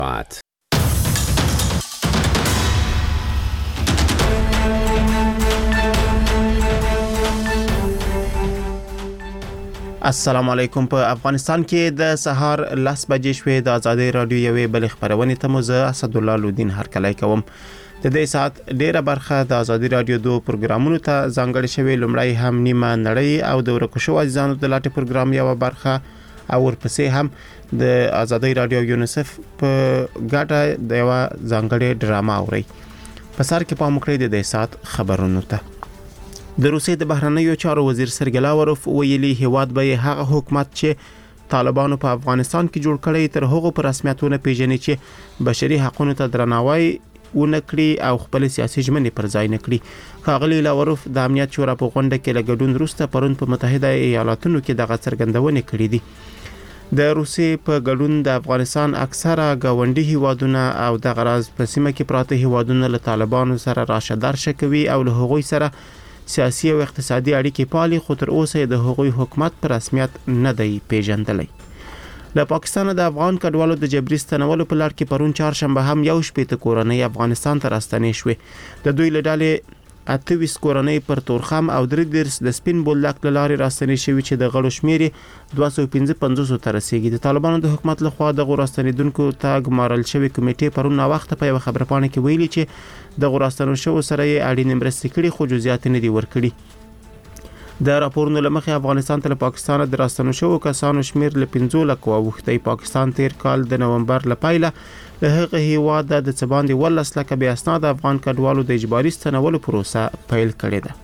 السلام علیکم. په افغانستان کې د سهار 10 بجې شوې د ازادي رادیو یوې بل خبرونه ته مو زه اسد الله لودین هرکلی کوم. د دې سات ډیره برخه د ازادي رادیو دوه پروګرامونو ته ځانګړې شوې. لومړی هم نیمه نړۍ او د ورکو شو عزیزانو د لاټي پروګرام یو برخه او ورپسې هم د ازادي رادیو یونیسف په ګډه د یو ځانګړې ډرامه اوري. په سر کې پام وکړئ د دې سات خبرونو ته. د روسیې د بهرنیو چارو وزیر سرګی لاوروف ویلي هیواد به هغه حکومت چې طالبانو په افغانستان کې جوړ کړی تر هغه پر رسمیتونه پیژني چې بشري حقوقو ته درناوی ونکړي او خپل سیاسي ژمنې پر ځای نکړي. ښاغلي لاوروف د امنیت شورا په غونډه کې لګډون وروسته پرون په متحده ایالاتونو کې دغه څرګندونه کړې دي. د روسیې په ګډون د افغانستان اکثره گاونډي هیوادونه او د غراز په سیمه کې پراته هیوادونه له طالبانو سره راشه درشه کوي او له هغوی سره سیاسي او اقتصادي اړیکې پالي، خو تر اوسه د هغوی حکومت پر رسمیت نه دی پیژندلی. له پاکستان د افغان کډوالو د جبري ستنولو په لړ کې پرون چهارشنبه هم یو شپېته کورنۍ افغانستان ته راستنې شوې. د دوی له ډلې 28 کورنۍ پر تورخم او 3 د سپین بولدک لارې راستنې شوې چې د غړو شمیر 255 ته رسیدي. د طالبانو د حکومت لخوا د راستنیدونکو ته ګمارل شوی کمیټې پرون وخت په یو خبرپاڼه کې ویلي چې د راستنو شو سره یې اړینې مرستې کړي خو جزئیات نه دي ورکړي. د راپورونو لمخې افغانستان ته پاکستان د راستنو شو کسانو شمیر له 15 لک واوښتي. پاکستان تیر کال د نومبر لپاره له هغه هیواد د څباندې 12 لک بیا اسناد افغان کډوالو د اجباري ستنولو پروسه پیل کړې ده.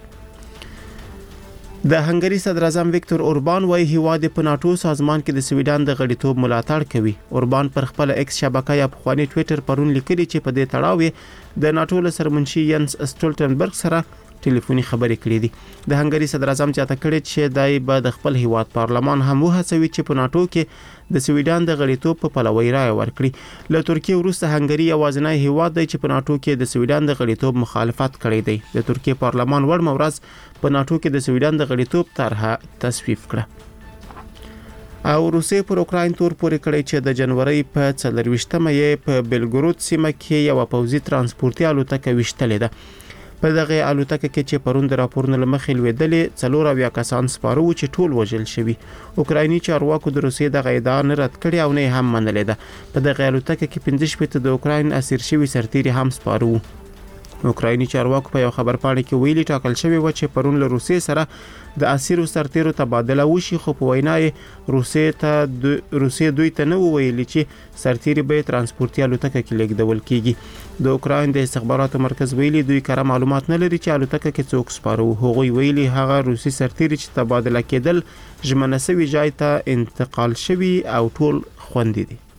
د هنګری صدر اعظم ویکتور اوربان وايي هیواد په ناتو سازمان کې د سویډن د غړیتوب ملاتړ کوي. اوربان پر خپل ایکس شبکه یا پخوانی ټوئیټر پرون لیکلي چې په دې تړاو د ناتو له سرمنشي ینس سټولټنبرګ سره ټلیفوني خبرې کړې دي. د هنګری صدر اعظم چاته کړي چې دای به د خپل هیواد پارلمان هم وهڅوي چې په ناتو کې د سویډن د غړیتوب په پلوي رائے ورکړي. له ترکیه وروسته هنګری یوازینی هیواد دی چې په ناتو کې د سویډن د غړیتوب مخالفت کړی دی. د ترکیه پارلمان وړ مورز په ناتو کې د سویډن د غړیتوب طرحه تصویب کړه. او روسیې پر اوکراین تور پورې کړی چې د جنوري په 24مه یې په بلګرود سیمه کې یو پوځي ترانسپورتي الوتکه وشتلې ده. په دغه الوتکه کې چې پرون د راپورونو لمخې لویدلې 4 کسان سپاره و چې ټول وژل شوي. اوکرایني چارواکو د روسیې د ادعا نه رد کړې او نه هم منلې ده. په دغه الوتکه کې 15 د اوکراین اسیر شوي سرتیري هم سپاره وو. اوکرایني چارواکو په یو خبرپاڼه کې ویلي ټاکل شوی و چې پرون له روسیې سره د اسیرو سرتیرو تبادله وشي، خو په وینا روسیې دوی ته نه ویلي چې سرتیري به ترانسپورتي الوتکه کې لیږدول کیږي. د اوکراین د استخباراتو مرکز ویلي دوی کره معلومات نه لري چې الوتکه کې څوک سپاره وو. هغوی ویلي هغه روسي سرتیري چې تبادله کېدل ژمنه شوی ځای ته انتقال شوی او ټول خوندي دي.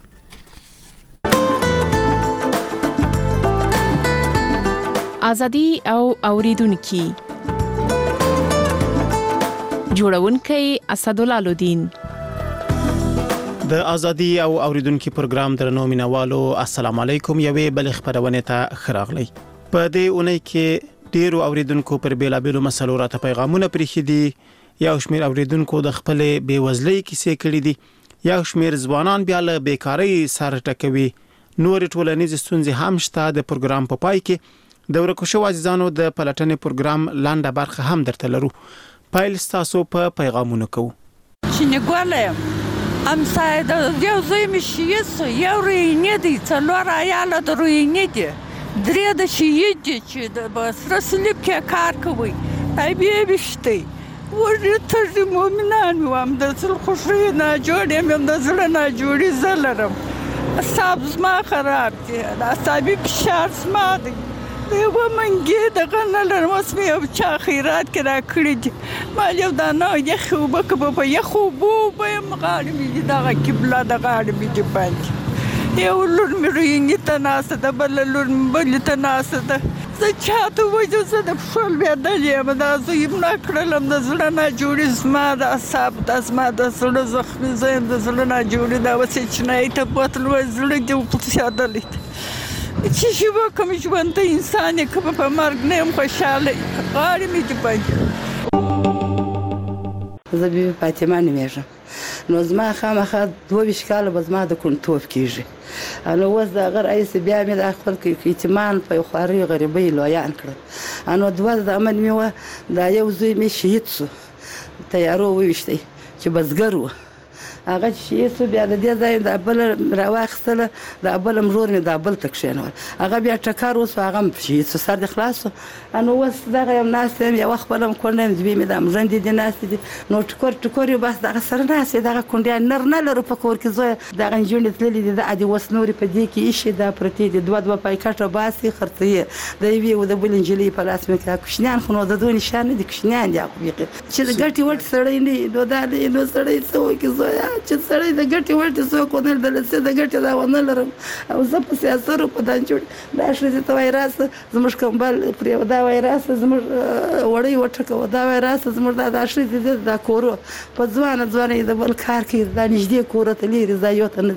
ازادي او اوریدونکو جوړونکي اسد الله لودین. د ازادي او اوریدونکو پروګرام درنو مینوالو السلام علیکم. یوې بل خبرونه ته خراغلی. په دې اونۍ کې ډیرو اوریدونکو پر بیلابیلو مسلو راته پیغامونه پرېښي دي. یو شمیر اوریدونکو د خپل بیوزلۍ کیسې کړې دي. یو شمیر ځوانان بیا له بیکاری سره ټکوي. نور ټولنیز ستونزې هم شته. د پروګرام په پای کې د ورکو شو عزیزانو د پلټنې پروګرام لاندې برخه هم درته لرو. پایل تاسو په پیغامونو کوو. چې ګولم ام ساده یو زوی مشیس یو رینې دي څلور عیاله د رینې دي درې د شهید دي چې د بسره سلیب کې کار کوي. طيبې بشتي ورته مؤمنان وام د څل خوشي نه جوړې مې د زړه نه جوړې زلرم. اصحاب ما خراب دي. اصحابي فشار سما دي. دیو منګي د غنل رسمي او چا خیرات کرا کړی دي. مال یو دا نه یخو بکبه په یخو بو به مغاړي می دا قبله د غاړي می باندې یو لور مې رینګ ته ناسه د بل لور بل ته ناسه ده. زه چاته وځو زه د خپل بیا دلې ما دا زیم نه کړلم د زړه نه جوړې زما د اصحاب د زما د زړه زخمي زم د زړه نه جوړې دا وسې چې نه ته بوتل و زړه دې په سیادلې چې شي وکم ژوند انسان کې په مرګ نه هم خوشاله غاړي مې دې پاتې. زه به فاطمه نومېږم. نو زما خامخا 22 کاله به زما د کونټوب کېږي نو اوس دغه رئیس بیا مې د خپل یتیمان په خواري غریبۍ لویان کړل. نو دوه د امن مې وه دا یو زوی مې شهید شو تیارو وویشتی چې بزګر و. هغه چې شهید شو بیا د دې ځای د بل راواخیستله د بل مرور مې د بل ته کښېنول. هغه بیا ټکر وسو هغه هم شهید شو سر دې خلاص شو. نو اوس دغه یم ناست یم یوه خپله م کونډه یم دوی مې دا مژندې دي ناستې دي. نو ټکور ټکور یو بس دغه سره ناست یې دغه کونډیان نر نه لرو په کور کې زویه دغه نجونې تللې دي دا دې اوس نورې په دې کې ایښي دا پرتې دي دوه پایکټه باسي خرڅوي د یوې و د بل نجلۍ په لاس مې کړه. کوچنیان خو نو د دوی نشان نه دي کوچنیان دي چې د ګټې وټې سړی نه وي نو دا دی نو سړی څه وکړي زویه چې سړی د ګټې وټې څوک ونه لیدله چې د ګټې دا ونه لرم او زه په سیاسرو په دانچوړي دا ښځې ته وایي راسه زموږ کمبل پرې دا وایي راسه زموږ وړۍ وټکوه دا وایي راسه زموږ دا ښځې دي دا کورو په ځوانه یې د بل کار کوي دا نږدې کوره ته لرې ځایو ته نه.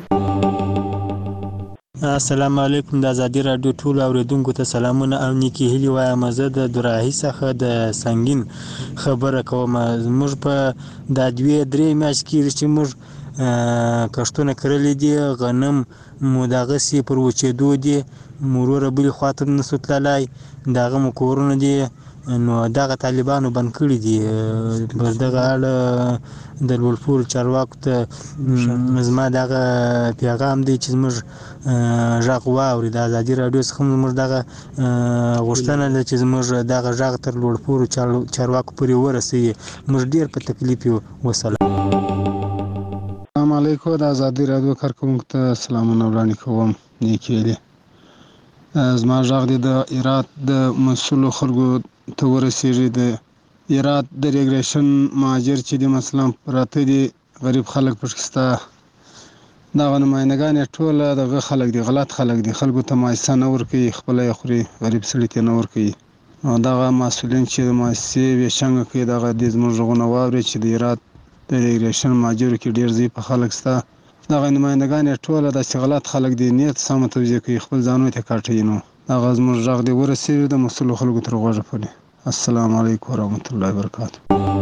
السلام علیکم. د ازادي راډیو ټول اوریدونکو ته سلامونه او نیکی هیلې وایم. زه د دوراهي څخه د سنگین خبره کوم. موږ په دا 2-3 میاشتې کې چې موږ کښتونه کرلې دي غنم مو دغسې پر وچېدو دي وروره بلې خواته نسو تللی دغه مو کورونه دي نو دغه طالبانو بند کړي دي. پر دغه اړه د لوړپوړ چارواکو ته زما دغه پیغام دی چې زموږ غږ واوري. د ازادي راډیو څخه زموږ دغه غوښتنه ده چې زموږ دغه غږ تر لوړپوړ چارواکو پورې ورسوي. موږ ډېر په تکلیف یو. وسلام. السلام علیکم. د ازادي راډیو کارکوونکو ته سلامونه وړاندې کوم. نیکی هیلې. زما غږ دی د هرات د مسؤلو خلکو ته ورسېږي. د هرات د ریګریشن مهاجر چې دي مثلا پراته دي غریب خلک پکې شته دغه نمایندګان یې ټوله دغه خلک دي غلط خلک دي خلکو ته مؤسسه نه ورکوي خپله یې خوري غریب سړي ته نه ورکوي. او دغه مسؤلین چې د مؤسسې ویشنګه کوي دغه دې زموږ غږونه واوري چې د هرات د ریګریشن مهاجرو کې ډېر ضعیفه خلک شته دغه نمایندګان یې ټوله داسې غلط خلک دي نیت سمه توجیه کوي خپل ځانونو ته کاټوي. نو دغه زموږ غږ دی ورسېږي د مسؤلو خلکو تر غوږه پورې. السلام علیکم ورحمت الله وبرکاته.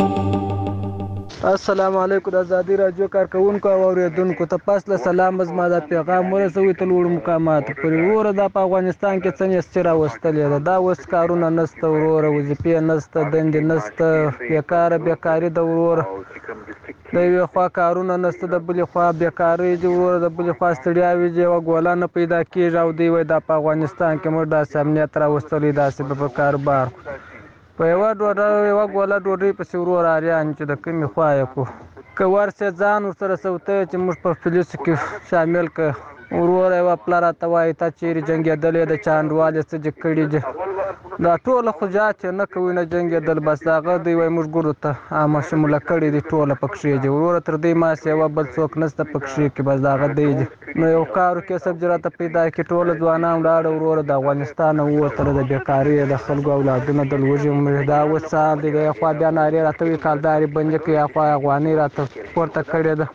السلام علیکم. د ازادي راډیو کارکوونکو او اوریدونکو ته پس له سلام زما د پیغام ورسوي تر لوړو مقاماتو پورې. وروره دا په افغانستان کې څه نیستي راوستلې ده دا اوس کارونه نشته وروره وظیفې نشته دندې نشته بیکاري ده وروره د یوې خوا کارونه نشته د بلې خوا بیکاري دي وروره د بلې خوا ستړیاوې دي یوه ګوله نه پیدا کېږي او دوی وایي دا په افغانستان کې موږ داسې امنیت راوستلی داسې به په کاروبار په یوه ګوله ډوډۍ پسې وروره اریان چې د کومې خوا یې کړو که ورسې ځان ورسره سوتی چې موږ په پولیسو کې شامل کړه وروره یوه پله راته وایي تا چیرې جنګېدلی د چا انډوال یې څه دې کړي دي دا ټوله خو جات یې نه کوي نه جنګېدل بس هغه دوی وایي موږ ګورو ته عامه شموله کړي دي ټوله پکښې دي وروره تر دوی ماسې یوه بل څوک نشته پکښې کې بس د هغه دی دي نو یو کارو کسب چې راته پیدا کړي ټوله ځوانان ولاړه وروره د افغانستان نه ووتله د بیکاري د خلکو اولادونه د لوږې دا اوس سهار دی د یوې خوا بیا نارې راته وایي کالدارې بندې کړي یا خوا افغانۍ راته پورته کړې ده.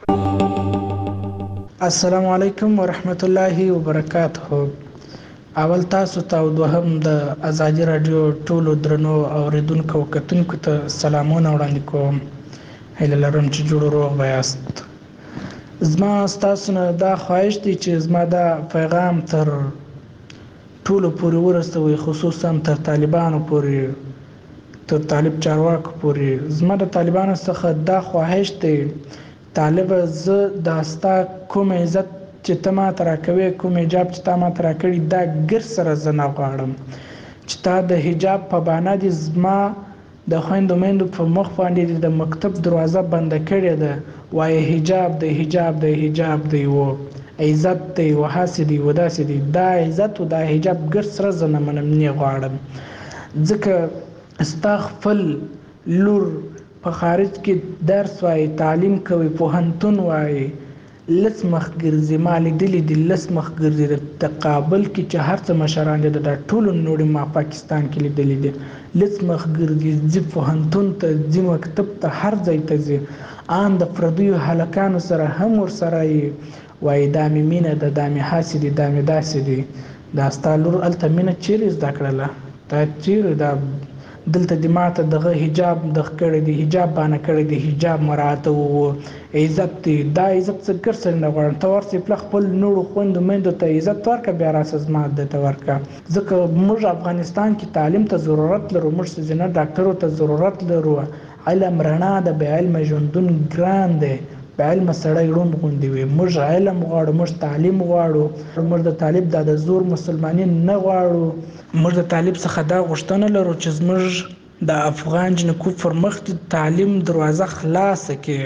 السلام علیکم ورحمت الله وبرکاته. اول تاسو ته او دوهم د ازادي راډیو ټولو درنو اوریدونکو او کتونکو ته سلامونه وړاندې کوم. هیله لرم چې جوړ روغ به یاست. زما ستاسو نه دا خواهش دی چې زما دا پیغام تر ټولو پورې ورسوي خصوصا تر طالبانو پورې تر طالب چارواکو پورې. زما د طالبانو څخه دا خواهش دی طالب زه دا ستا کوم عزت چې ته ماته راکوې کوم حجاب چې تا ماته راکړي دا ګر سره زه نه غواړم چې تا د حجاب په بهانه دې زما د خویندو میندو په مخ باندې د مکتب دروازه بنده کړې ده وایي حجاب دی حجاب دی حجاب دی و عزت دی و هاسې دی و داسې دی دا عزت و دا حجاب ګر سره زه نه منم نه غواړم ځکه ستا خپل لور په خارج کې درس وایي تعلیم کوي پوهنتون وایي لس مخ ګرځي ما لیدلي دي لس مخ ګرځي د تقابل کې چې هر څه مشران دي د ټولو نوړې ما پاکستان کې لیدلي دي لس مخ ګرځي ځي پوهنتون ته ځي مکتب ته هر ځای ته ځي ان د پردیو هلکانو سره هم ورسره وایي دا مې مینه ده دا مې هاسې دي دا مې داسې دي دا ستا لور هلته مینه چیرې زده کړله دا چیرې دا دلته د ماته دغه حجاب د کړی دی حجاب باندې کړی دی حجاب مراعات او عزت دی دا عزت څه ګرځي نه غواړم ته ورسې خپل خپل نورو خويندو مېندو ته عزت ورکړه بیا راس ما د ته ورکړه ځکه موږ افغانستان کې تعلیم ته ضرورت لرو موږ ځنه ډاکټرو ته ضرورت لرو علم رڼا د به علم ژوندون ګران دی په علم سره روم غوندي وي موږ علم غواړو موږ تعلیم غواړو موږ د طالب د زور مسلمانین نه غواړو موږ د طالب څخه دا غوښتنه لرو چې موږ د افغان جنکو پر مخ د تعلیم دروازه خلاص کړي.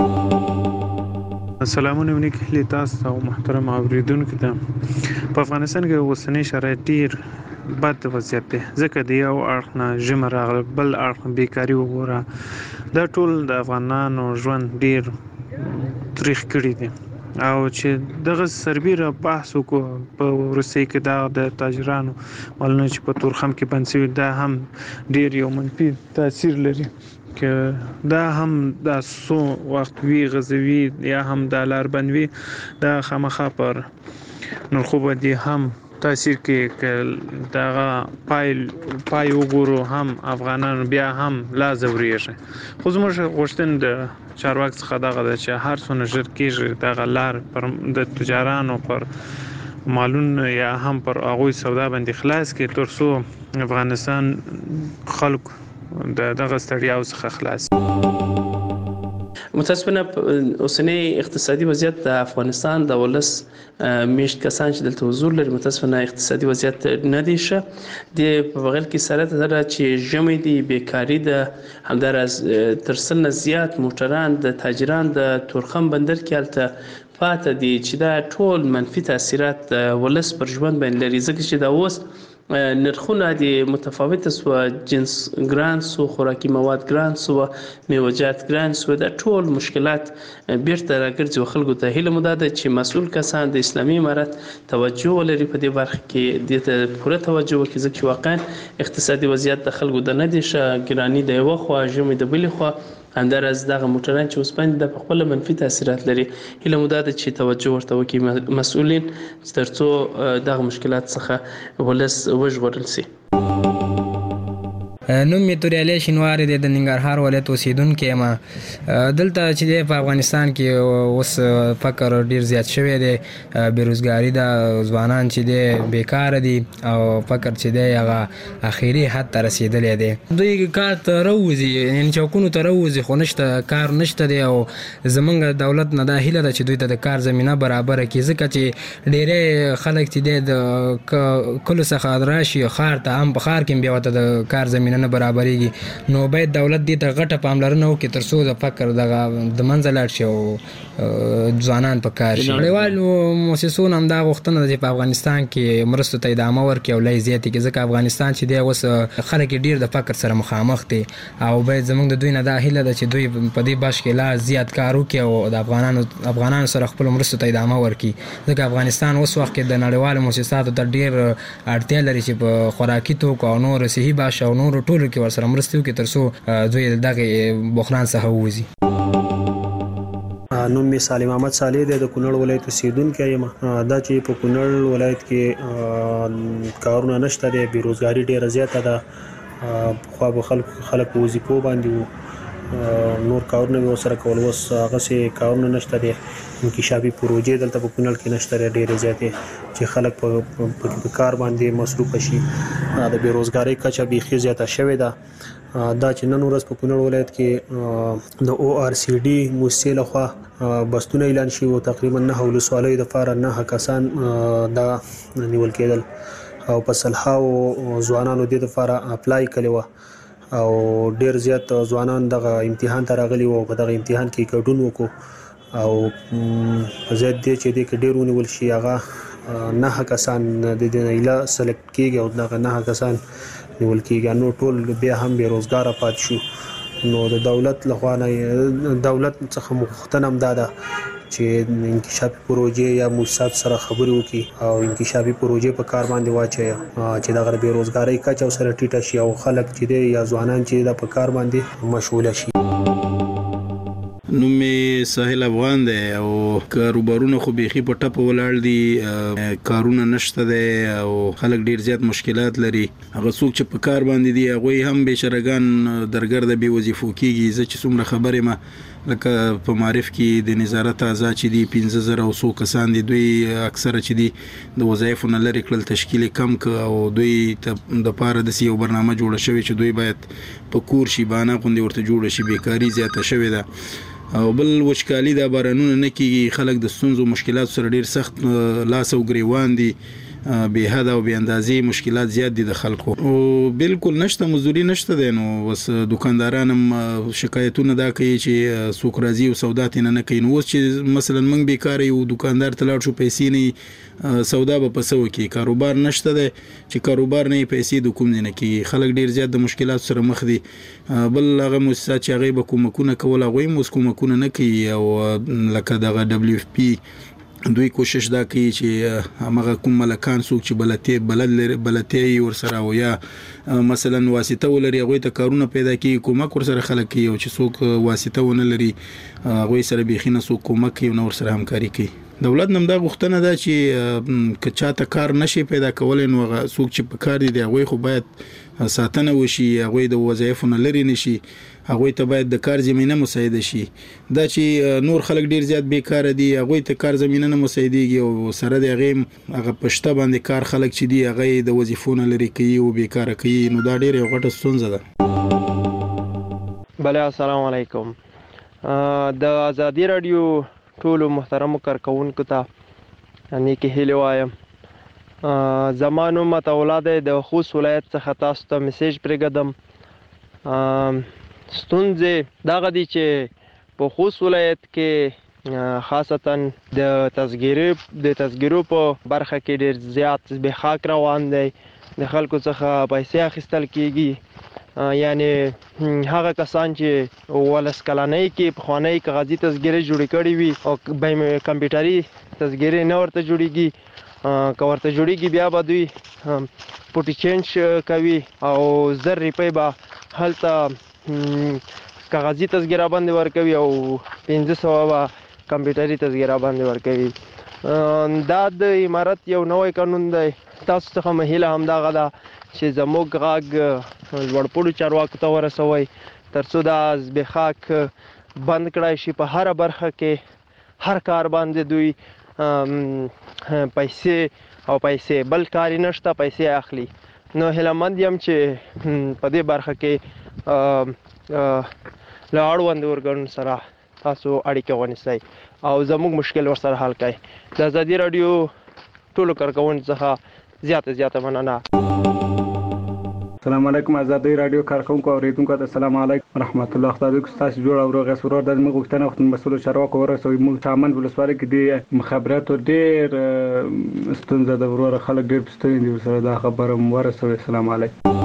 سلامونه ونیکه تاسو او محترم اوریدونکو ته په افغانستان کې اوسنی شرایط ډیر بد وضعیت دی ځکه د یو اړخ نه ژمی راغله بل اړخ بیکاري وګوره دا ټول د افغانانو ژوند ډیر تاریخ کړی دی او چې دغه سربیره بحث وکړو په روسي کې د تاجرانو مالونه چې په تورخم کې بنسوي دا هم ډیر یو منفي تاثیر لري که دا هم د سو وخت وی غزوی یا هم د لاربنوي دا خامخا پر نرخو باندې هم تاثیر کې دا پای وګورو هم افغانان بیا هم لا زوريږي خو زموږ غوښتن د چارواکي څخه دغه چې هر څونه ژر کېږي دغه لار پر د تجارانو پر مالون یا هم پر هغوی سودا باندې خلاص کې ترڅو افغانستان خلک دغه ستړیاو څخه خلاص. متاسفانه اوسنی اقتصادي وضعیت د افغانستان د ولس میشت کسان چې دلته حضور لري متاسفانه اقتصادي وضعیت نه دی ښه د په بغل کې سره تر چې ژمی دی بیکاری د همدارس تر سل زیات موټران د تاجران د تورخم بندر کې الته پاتې دي چې دا ټول منفي تاثیرات ولس پر ژوند باندې لري ځکه چې دا اوس نرخونه د متفاوت سو جنس ګران سو خوراکي مواد ګران سو میوه‌جات ګران سو دا ټول مشکلات بیرته راګرځي خلکو ته هیله مدده چې مسؤل کسان د اسلامي امارت توجه ولري په دې برخه کې د پوره توجه وکړي ځکه واقعا اقتصادي وضعیت د خلکو د نه دي ښه ګرانی د یو خو ژمې د بلې خو همدارس دغه موټران چې اوس باندې د خپل منفي تاثیرات لري هیله مدده چې توجه ورته وکړي مسؤلین ترڅو دغه مشکلات څخه ولس وژغورل شي. نوم می توریالی شینواری د ننګرهار ولایت اوسیدونکو یم. دلته چې په افغانستان کې اوس فقر ډیر زیات شوی دی بیروزګاری د ځوانان چې دی بیکار دي او فقر چې دی هغه اخیری حد ته رسیدلی دی دوی کار ته راوځي یعنی چوکونو ته راوځي خو نشته کار نشته دی او زمونږ دولت نه دا هیله ده چې دوی ته د کار زمینه برابر کړي ځکه چې ډیری خلک چې دی د کلو څخه راشي ښار ته هم په ښار کې بیا ورته د کار زمینه نه برابرېږي نو باید دولت دې ته غټه پاملرنه وکړي ترڅو د فقر دغه د منځه لاړ شي او ځوانان په کار شي. نړیوالو مؤسسو هم دا غوښتنه ده چې په افغانستان کې مرستو ته ادامه ورکړي او لای زیاتې کړي ځکه افغانستان چې دی اوس خلک ډیر د فقر سره مخامخ دي او باید زموږ د دوی نه دا هیله ده چې دوی په دې باش کې لا زیات کار وکړي او د افغانانو سره خپل مرستو ته ادامه ورکړي ځکه افغانستان اوس وخت کې د نړیوالو مؤسساتو ته ډیر اړتیا لري چې په خوراکي توکو او نور صحي باش او نور ټولو کې ورسره مرسته وکړي ترڅو دوی دغه بحران څخه ووځي. نوم می سالم احمد صالح د کونړ ولایت اوسیدونکی یم. دا چې په کونړ ولایت کې کارونه نشته دی بیروزګاری ډیره زیاته ده خو به خلک په وظیفو باندې نور کارونه به سره کول اوس هغه سي کارونه نشته دي انکشافي پروژې دلته په کونړ کې نشته ډېرې زیاتې چې خلک په کار باندې مصروف شي د بیروزګاری کچه بیخي زیاته شوې ده. دا چې نن ورځ په کونړ ولایت کې د او آر سی ډي موسسې لخوا بستونه اعلان شي او تقریبا 9 ولسوالیو د فار 9 کسان دا نیول کېدل او په سلهاو ځوانانو د لپاره اپلای کړي و او ډیر زیات ځوانان دغه امتحان ته راغلي وو په دغه امتحان کې ګډون وکړو او زه دې چې دې کې ډیرونه ول شي هغه 9 کسان د دې نه اله سلیکټ کیږي او دغه 9 کسان نیول کیږي نو ټول بیا هم بیروزګار پات شو. نو د دولت لخوا نه دولت څخه مختنم داده چې انکشافي پروژې یا موسسات سره خبرې وکړي او انکشافي پروژې په کار باندې واچي چې د غیر بیروزګاری کچه سره ټیټه شي او خلک چې یا ځوانان چې د په کار باندې مشغول شي. نوم یې ساحل افغان دی او کاروبارونه خو بیخي په ټپه ولاړ دي، کارونه نشته دی او خلک ډیر زیات مشکلات لري. هغه څوک چې په کار باندې دي هغه هم بشرګان درګرد به وظیفو کیږي. زه چې څومره خبرې ما لکه په معرف کې د نظارت اعضاء چې دي 15000 او 100 کسان دي، دوی اکثره چې دي د وظایفو نه لري کړل، تشکیل کم ک او دوی د پاره د یو برنامه جوړه شوی چې دوی باید په کور شي بانه غونډه ورته جوړه شي. بیکاری زیاته شوې ده او بل وچکالي د بارانونو نه کیږي، خلک د ستونزو مشکلات سره ډیر سخت لاس او ګریوان دي، به حد او به اندازې مشکلات زیات دي د خلکو او بالکل نشته مزدوري نشته دی. نو بس دکانداران هم شکایتونه دا کوي چې څوک راځي او سودا تنه نه کوي. نو اوس چې مثلا موږ بیکار یو دکاندار ته لاړ شو پیسې نه سودا به پسو کې کاروبار نشته دی، چې کاروبار نه پیسې د کوم نه کې خلک ډیر زیات د مشکلات سره مخ دي. بل هغه مؤسسات چې هغه به کومکونه کول هغه هم کومکونه نه کوي او لکه دغه WFP دوی کوشش دا کوي چې هغه کوم ملکان څوک چې بلدتي ور سره او یا مثلا واسطه ولري هغه ته کارونه پیدا کوي، کومک ور سره خلک کوي، او چې څوک واسطه ونه لري هغه سره بيخینه څوک کومک کوي نو ور سره همکاري کوي. دولت نم دا غوښتنه ده چې کچاته کار نشي پیدا کولای نو هغه څوک چې په کار دي هغه خو باید ساتنه وشي، هغه د وظایفونو لري نشي، هغه ته باید د کار زمينه مساعده شي. دا چې نور خلک ډیر زیات بیکار دي هغه ته کار زمينه نه مساعديږي او سره د هغه پښته باندې کار خلک چې دي هغه د وظیفونو لري کوي او بیکار کوي. نو دا ډیر یو غټه ستونزه ده. بله السلام علیکم. د ازادي رادیو ټولو محترمو کارکونکو ته نیکی هیله وایم. زمانو متولاد د خوست ولایت څخه تاسو ته میسج پرېږدم. ستونزې دغه دي چې په خوست ولایت کې خاصتا د تذکیرو په برخه کې ډیر زیات زبېښاک روان دی، د خلکو څخه پیسې اخیستل کیږي. یعنی هغه کسان چې ولس کلنۍ کې پخوانی کاغذي تذکیرې جوړې کړې وي او کمپیوټري تذکیرې نه ورته جوړیږي، که ورته جوړیږي بیا به دوی پوټي چینج کوي او 1000 روپۍ به هلته کاغذي تذکیره باندې ورکوي او 1500 به کمپیوټري تذکیره باندې ورکوي. دا د امارت یو نوی قانون دی. تاسو څخه مهیله همدغه ده چې زموږ غږ لوړپوړو چارواکو ته ورسوئ ترڅو دا زبېښاک بند کړای شي. په هره برخه کې هر کار باندې دوی پیسې بل کار نشته پیسې اخلي. نو هیلهمند یم چې په دې برخه کې له اړوندو ارګانونو سره تاسو اړیکه ونیسئ او زموږ مشکل ورسره حل کړئ. د ازادي رادیو ټولو کارکوونکو څخه زیاته مننه. السلام علیکم. ازادي رادیو کارکونکو اوریدونکو ته السلام علیکم ورحمت الله. خدای دې تاسو جوړ او روغ سرور د موږ غوښتنه وخت مسؤل چارواکو ورسوي. موږ چامن ولسوالۍ کې د مخابراتو ډیر ستونزه د ورور خلک ډیر ستونزې دي سره دا خبره ورسوي. السلام علیکم.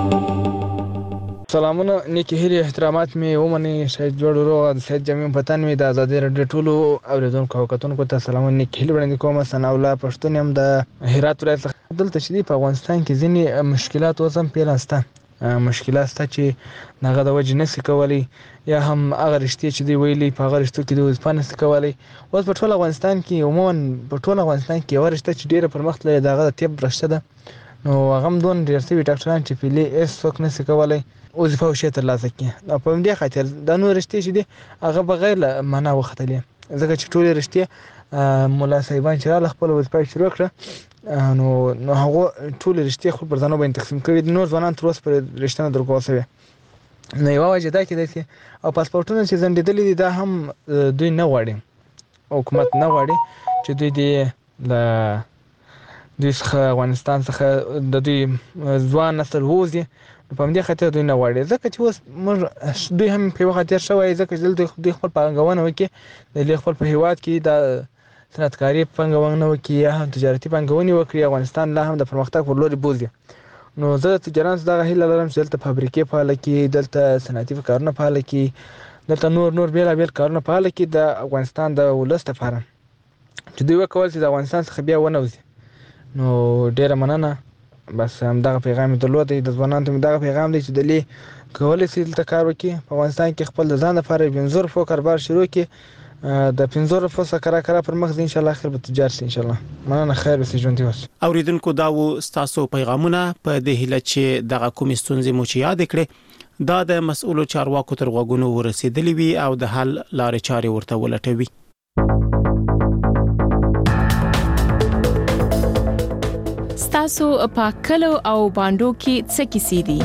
سلامونه نیکی هیلې احترامات می ومني شاید جوړ روغ د سید جمعي پتن می د ازادي رادیو ټولو اوریدونکو کتونکو ته سلامونه نیکی هیلې وړاندې کوم. ثنا الله پښتون هم د هرات ولایت څخه. دلته چې په افغانستان کې ځینې مشکلات اوس هم پیلاسته مشکلات شته چې هغه د وجې نشي کولی یا هم هغه رښتیا چې دی ویلي په هغه رښتو کې د وظیفه نشي کولی. اوس په ټول افغانستان کې عموما په ټول افغانستان کې یو رښتیا چې ډیره پرمخ لري دغه د طب رښتیا ده. نو هغه هم دون ډیر سوي ډاکټران چې پیلي اس څوک نشي کولی وظیفه او شی ترلاسه کړي. په همدې خاطر دا نور رښتیا چې دی هغه بغیر له معنا وختلې ځکه چې ټول رښتیا مولا صاحبان چې راغله خپل وظیفه شروع کړه نو هغه ټول رښتیا خپل پر ځانو باندې تقسیم کړي دي. نور ځوانان تر اوسه پر رښتیا نه درکول شوي. نو یوه وجه دا کېدای شي او پاسپورټونه چې ځنډېدلي دي دا هم دوی نه غواړي، حکومت نه غواړي چې دوی له دوی څخه افغانستان څخه د دوی ځوان نسل ووځي. په همدې خاطر دوی نه غواړي ځکه چې اوس موږ دوی هم په یوه خاطر شوی ځکه چې دلته دوی خپل پانګونه وکړي د خپل په هېواد کې د صنعتکاري پانګونه وکړي یا هم تجارتي پانګونې وکړي. افغانستان لا هم د پرمختګ پر لوري بوځي. نو زه د تجارت دغه هیله لرم چې دلته فابریکې فعاله کړي، دلته صنعتي کارونه فعاله کړي، دلته نور بېلابېل کارونه فعاله کړي د افغانستان د ولس لپاره چې دوی وکول چې د افغانستان څخه بیا ونه وځي. نو ډېره مننه. بس همدغه پیغام درلود د ځوانانو ته دغه پیغام دی چې دلی کولای شي دلته کار وکړي په افغانستان کې خپل ځان لپاره بنزور فو کاروبار شروع کړي د 15 فوسه کرا پر مخ ان شاء الله خیر به تجارت ان شاء الله مننه خیر به ژوند دی وس اوریدونکو دا و ستاسو پیغامونه په دې هله چې دغه کوم ستونزې مو چې یاد کړې دا د مسؤلو چارواکو تر غوږونو ورسېدلې وي او د حل لارې چارې ورته ولټوي. ستاسو په کلو او باندو کې څه کیسې دي؟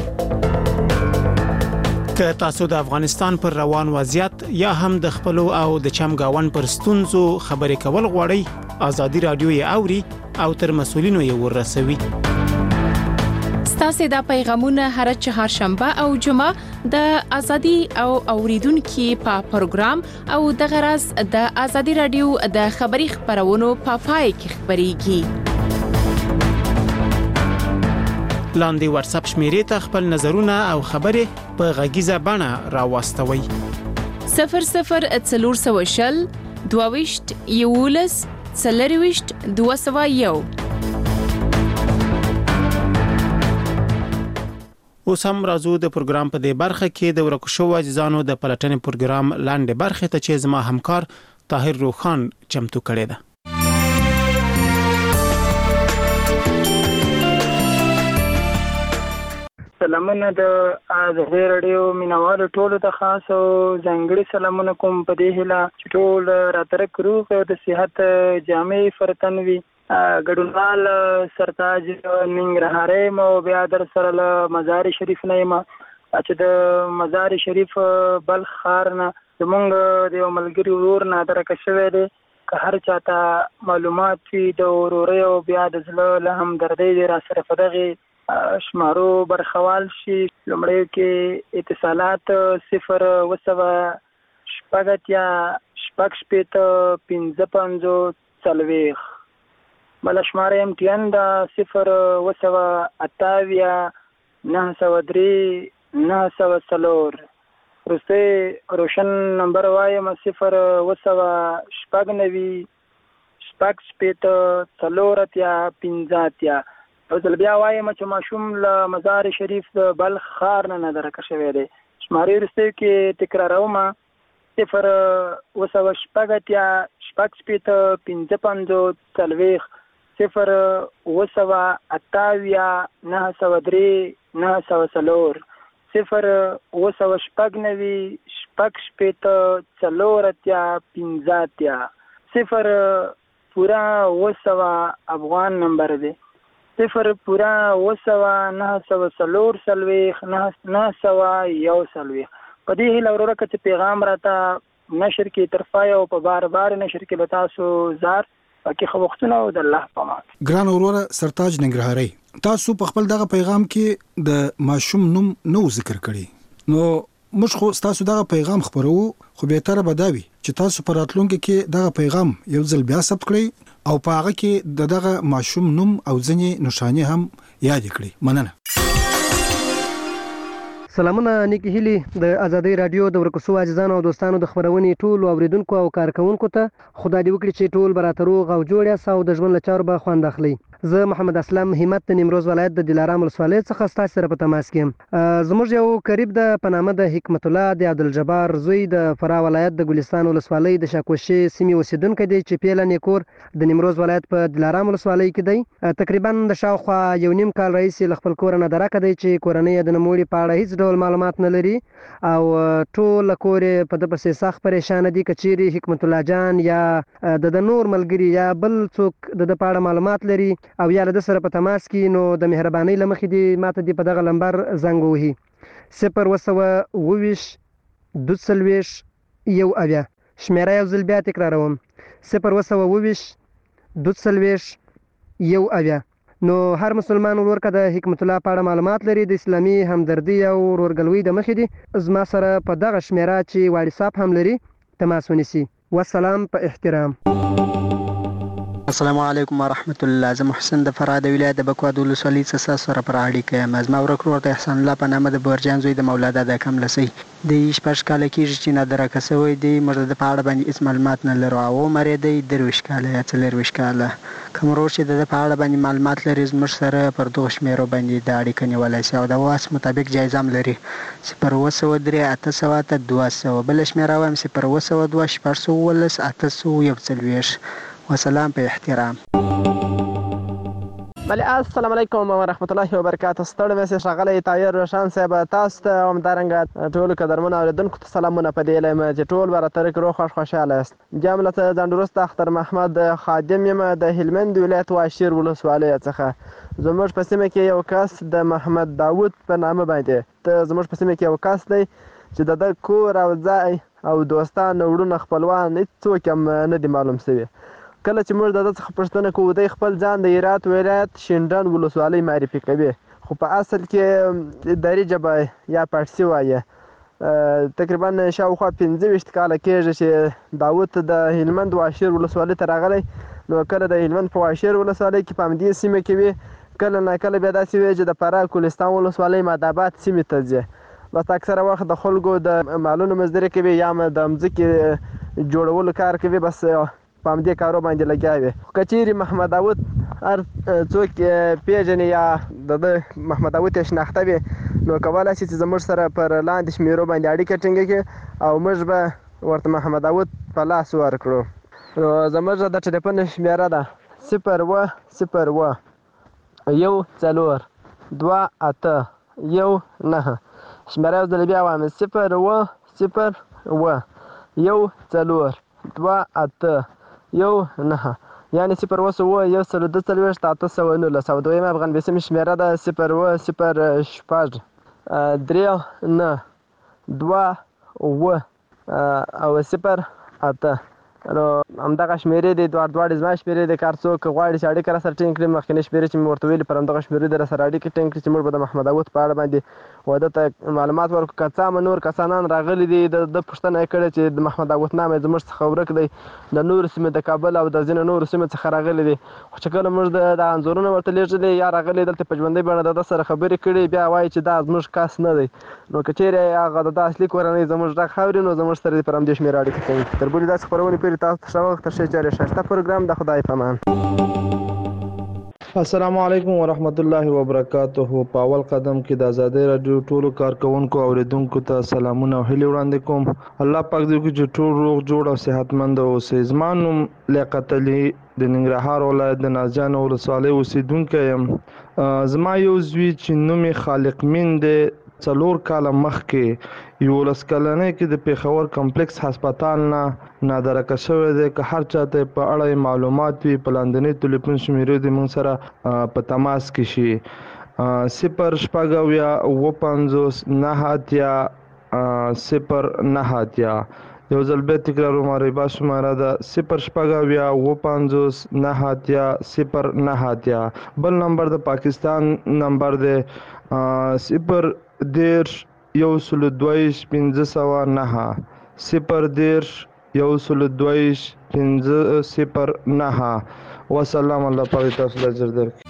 که تاسو د افغانستان پر روان وضعیت یا هم د خپل او د چمګاون پر ستونزو خبرې کول غواړئ ازادي رادیو یې اوري او تر مسؤلینو یې ورسوي. ستاسو د پیغامونه هر چهارشنبه او جمعه د ازادي او اوریدونکو په پروګرام او د غرض د ازادي رادیو د خبري خبرونو په پای کې خبريږي. لاندې واتس اپ شمیرې ته خپل نظرونه او خبرې په غږیزه بڼه راوستوي. 0040 22 یولس 40 201. اوس هم راځو د پروګرام په دې برخه کې د ورکشو عزیزانو د پلټنې پروګرام لاندې برخه ته چې زما همکار طاهر روخان چمتو کړی دی. سلامونه د ازادي رادیو مینوالو ټولو ته خاص او ځانګړي سلامونه کوم په دې هیله چې ټول راتره کړو د صحت جامع فرتنوي ګډونوال سرتاج ننګرهاري مو بیا در سره له مزار شریف نه ما چې د مزار شریف بلخ خار نه زمونږ د ملګری ورور نه درکه شوی دی که هر چاته معلومات وي د وروري او بیا د زړه له همدردۍ را سره فدغه شمارو برخوال شي. لومړی کې اتصالات 0 شپږتیا شپږ شپېت 55 بل شماره امتحان دا 0 28 903 904 رسته روشن نمبر وایم 0 شپږ شپږ شپېت 4 او ځل بیا وایم چې ماشوم له مزار شریف د بلخ خار نه درکه شوی دی. شمارې رسته کې تکراروم 0 شپږتیا شپږ شپېت 55 0 28 903 904 0 شپږ شپږ شپېت 4 0 پورا افغان نمبر دی 0 پورا 904 په دې هیله وروره چې پیغام راته نشر کې طرفای او په بار نشر کې به تاسو زار کې خو وختونه او د الله په امان. ګران وروره سرتاج ننګرهاري تاسو په خپل دغه پیغام کې د ماشوم نوم نو ذکر کړی نو موږ خو تاسو دغه پیغام خبرو خو به تر بداوي چې تاسو پر راتلونکو کې دغه پیغام یو ځل بیا ثبت کړئ او په هغه کې دغه ماشوم نوم او ځنې نشانه هم یاد کړئ. مننه. سلامونه نیکی هیلی د ازادي رادیو د ورکوسو عزیزانو او دوستانو د خبرونې ټول اوریدونکو او کارکونکو ته خدای دې وکړي چې ټول براترو او جوړیا ساو د ژوند لچار به خوند اخلي. زه محمد اسلام همت د نیمروز ولایت د دلارام ولسوالۍ څخه ستاسو سره په تماس کې زموږ یو قریب د پنامه د حکمت الله د عبدالجبار زوی د فرا ولایت د ګلستان ولسوالۍ د شاکوشي سیمې اوسیدونکو دی چې پیله نیکور د نیمروز ولایت په دلارام ولسوالۍ کې دی. تقریبا د شاوخوا یو نیم کال رئیس خپل کور نه درکه دی چې کورنۍ د نموړي په اړه هیڅ ډول معلومات نه لري او ټول کور په د پسې سخت پریشان دي کچيري حکمت الله جان یا د نور ملګری یا بل څوک د پاړه معلومات لري او یا د سره په تماس کې نو د مهرباني لمخې دي ماته دی په دغه نمبر زنګ وهي 0 22 یو اویا شمیره یو ځل بیا تکراروم 0 22 یو اویا. نو هر مسلمان ورکه د حکمت الله په اړه معلومات لري د اسلامي همدردي او ورورګلوي د مخې دي زما سره په دغه شمیره چې واتس اپ هم لري تماس ونیسي. والسلام په احترام. السلام علیکم ورحمت الله. زه محسن د فراه د ولایت د بکواد ولسوالۍ څخه سره پر اړیکه یم. زما ورک ورور د احسان الله په نامه د برجان زوی د مولا دادا کملسي د 16 کاله کېږي چې نادرکه شوی دی. موږ د په اړه باندې هیڅ معلومات نه لرو. او عمر یې دی 23 کاله یا 24 کاله. کوم ورور چې د په اړه باندې معلومات لري زموږ سره پر دغه شمیرو باندې د اړیکه نیولای شي او د واس مطابق جایزه هم لري 0 800 200. بل شمیره وایم 0 200 411 841. وسلام په احترام. بله السلام علیکم ورحمت الله وبرکاته. ستړی مې ښاغلی طاهر روشن صاحب تاسو ته همدارنګه ټولو قدرمنو اورېدونکو ته سلامونه په دې هیله یم چې ټول به راته روغ خوښ خوشحاله یاست. بیا هم له ځان وروسته اختر محمد خادم یم د هلمند ولایت واشیر ولسوالۍ څخه. زموږ په سیمه کې یو کس د محمد داود په نامه باندې ته زموږ په سیمه کې یو کس دی چې د ده کور او ځای او دوستان وروڼه خپلوان هېڅوک هم نه دي معلوم شوي. کله چې موږ د ده څخه پوښتنه کوو دی خپل ځان د هرات ولایت شینډنډ ولسوالۍ معرفي کوي خو په اصل کې دري ژبه یا پارسي وایي. تقریبا شاوخوا 25 کاله کېږي چې داود د هلمند واشیر ولسوالۍ ته راغلی. نو کله د هلمند په واشیر ولسوالۍ کې په همدې سیمه کې وي کله ناکله بیا داسې وي چې د فراه کولستان ولسوالۍ ماداباد سیمې ته ځي. بس اکثره وخت د خلکو د مالونو مزدوري کوي یا د مځکې جوړولو کار کوي. بس په همدې کارو باندې لګیا وي. که چیرې محمد داود هر څوک پیژني یا د ده محمد داود یې شناخته وي نو کولی شي چې زموږ سره پر لاندې شمیرو باندې اړیکه ټینګه کړي او موږ به ورته محمد داود په لاس ورکړو. نو زموږ د ټلیفون شمیره ده 0 0 1 4 2 8 1 9. شمیره یو ځل بیا وایم 0 0 1 4 2 8 1 9 یعنې 0 1 1 2 819 او دویمه افغان بیسیم شمیره ده 0 0 6 3 9 2 او 0 8. نو همدغه شمیرې دي دواړې زما شمیرې دي. کار څوک غواړي چې اړیکه راسره ټینګ کړي مخکینۍ شمیرې چې مې ورته ویلي پر همدغه شمیرې دې راسره اړیکې ټینګ کړي چې موږ به د محمد داود په اړه باندې واده ته معلومات ورکړو. که څه هم نور کسانان راغلي دي د پوښتنه یې کړې چې د محمد داود نام یې زموږ څخه ورک دی د نورو سیمې د کابل او د ځینو نورو سیمو څخه راغلي دي. خو چې کله موږ د انځورونه ورته لیږلي یا راغلي دلته په ژوندۍ بڼه د ده سره خبرې کړي بیا وایي چې دا زموږ کس نه دی. نو که چیرې هغه د ده اصلي کورنۍ زموږ غږ اوري نو زموږ سره دې پر همدې شمېره اړیکه کوي. تر بلې داسې خپرونې پورې تاسو ته ښه وخت. تر شایسته پروګرام د خدای په امان. السلام علیکم ورحمت الله وبرکاته. په اول قدم کې د آزادۍ رادیو ټولو کارکونکو اوریدونکو ته سلامونه او هیلې وړاندې کوم. الله پاک دې وکړي چې ټول روغ جوړ او صحتمند اوسئ. زما نوم لیاقت علي د ننګرهار ولایت د نازجان ولسوالۍ اوسیدونکی یم. زما یو زوی چې نوم یې خالق مین دی 4 کاله مخکې 11 کلنۍ کې د پېښور کمپلیکس هسپتال نه نادرکه شوی دی. که هر چاته په اړه معلومات وي په لاندنۍ ټلیفون شمیرې دې موږ سره په تماس کې شي 0 6 9 0 9. یو ځل بیا تکراروم. ربا شماره ده 0 6 9 0 9. بل نمبر د پاکستان نمبر دی 0 10 122 509 0 10 122 509. وسلام. الله پاک تاسو ته اجر درکړي.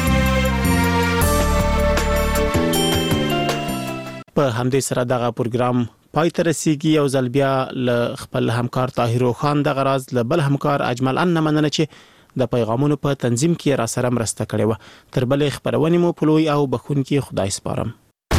په همدې سره دغه پروګرام پای ته رسیږي. یو ځل بیا له خپل همکار طاهر خان دغه راز له بل همکار اجمل ان مننه چې د پیغامونو په تنظیم کې را سره مرسته کړې و. تر بلې خبرونې مو په لوی او بخونکي خدای سپارم.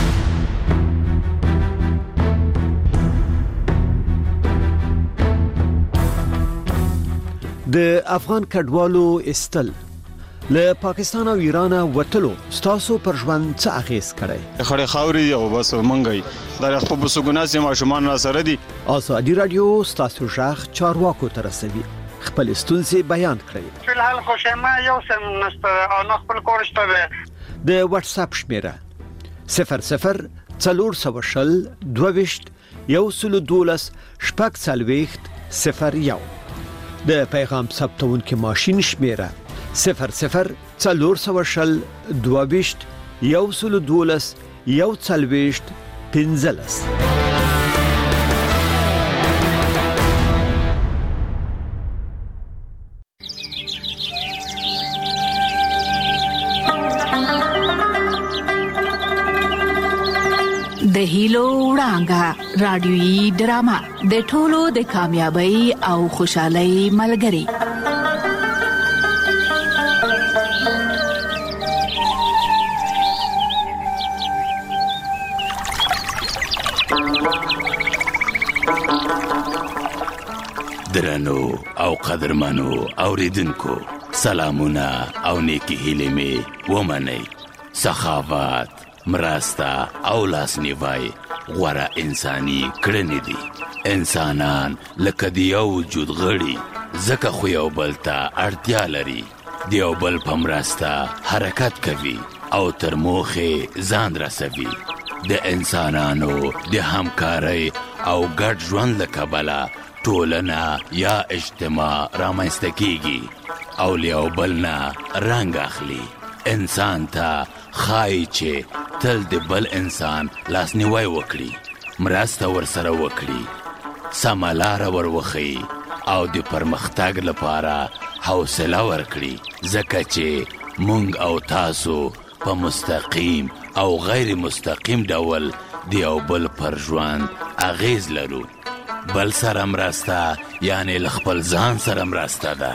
د افغان کډوالو استل له پاکستان او ایران وټلو ستاسو پر ژوند څه اغیز کړي؟ خړې خاوري او بس منګي د خپل بسګوناسي ماشومان را سره دي. ازادي رادیو ستاسو ژغ چارواکو ته رسوي. خپل ستونزې بیان کړئ. فلحال خوشاله یو سم نشته او نه خپل کورشته ده. د واتس اپ شمیره 00 420 22 112 0 د پیغام ثبتونکو ماشين شمیره 00 420 22 112 140 15. د هیلو وړانګه رادیويي ډرامه د ټولو د کامیابی او خوشحالۍ ملګری. درنو او قدرمنو اوریدونکو، سلامونه او نیکی هیلې مې ومنئ. سخاوت، مرسته او لاسنیوی غوره انساني کړنې دي. انسانان لکه د یو وجود غړي، ځکه خو یو بل ته اړتیا لري. د یو بل په مرسته حرکت کوي او تر موخې ځان رسوي. د انسانانو د همکارۍ او ګډ ژوند له کبله ټولنه یا اجتماع رامنځته کیږي او له یو بل نه رنګ اخلي. انسان ته ښایي چې تل د بل انسان لاسنیوی وکړي، مرسته ورسره وکړي، سمه لاره وروښيي او د پرمختګ لپاره حوصله ورکړي، ځکه چې مونږ او تاسو په مستقیم او غیر مستقیم ډول د یو بل پر ژوند اغیز لرو. بل سره مرسته یعنی له خپل ځان سره مرسته ده.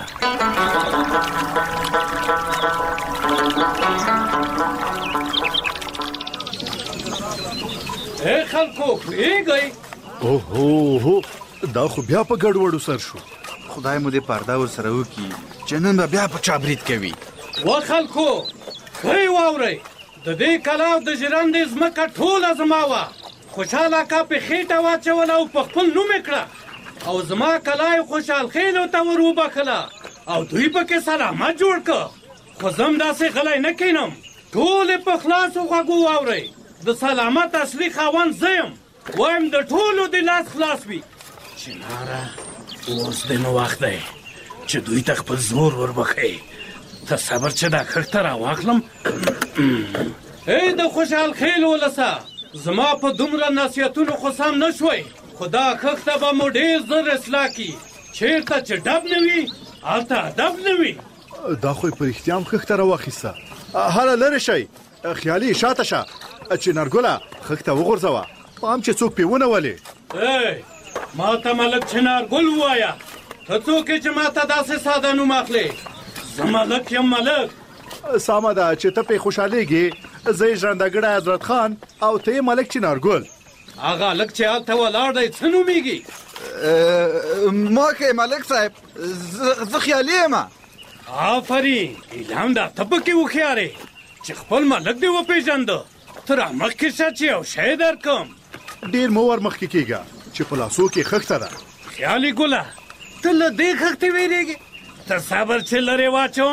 اے خلکو پریږئ. اوهو دا خو بیا په ګډوډو سر شو. خدای مو دې پرده ورسره وکړي چې نن به بیا په چا برید کوي. و خلکو ښه واورئ، د دې کلا د ژرندې ځمکه ټوله زما وه. خوشحال اکا په خېټه واچوله او په خپل نوم یې کړه او زما کلا یې خوشحال خېلو ته ور وبخله او دوی پکې سلامت جوړ کړ. خو زم داسې غلی نه کینم. ټول یې په خلاصو غوږو واورئ. د سلامت اصلي خاوند زه یم. وایم د ټولو د لاس خلاص وي. چناره اوس د نو وخت دی چې دوی ته خپل زور وربښئ. ته صبر چې دا خښته راواخلم. ای د خوشحال خېل ولسه، زما په دومره نصیحتونو خو سم نه شوی، خو دا خښته به مو ډېر زر اصلاح کي. چېرته چې ډب نه وي هلته ادب نه وي. دا خو یې په رښتیا هم خښته راواخیسته. هله لرې شئ، خیالي شاته شه. چنارګله خښته وغورځوه، پام چې څوک پې ونولې. ای ما ته ملک چنارګل ووایه. ته څوک یې چې ما ته داسې ساده نوم اخلې؟ زه ملک یم ملک. سمه ده چې ته پې خوشحالېږې. زه یې ژرندهګړی حضرت خان او ته یې ملک چنارګل. هغه هلک چې هلته ولاړ دی څه نومیږي؟ ما که ملک صاحب زه خیالي یم. آفرین، ایلام دا ته پکې هوښیارې چې خپل ملک دې وپېژنده. ته رامخکې شه چې یو شی درکم. ډېر مو ور مخکې کېږه چې په لاسو کې خښته ده. خیالي ګله، ته له دې خښتې وېرېږې؟ ته صبر چې لرې واچوم.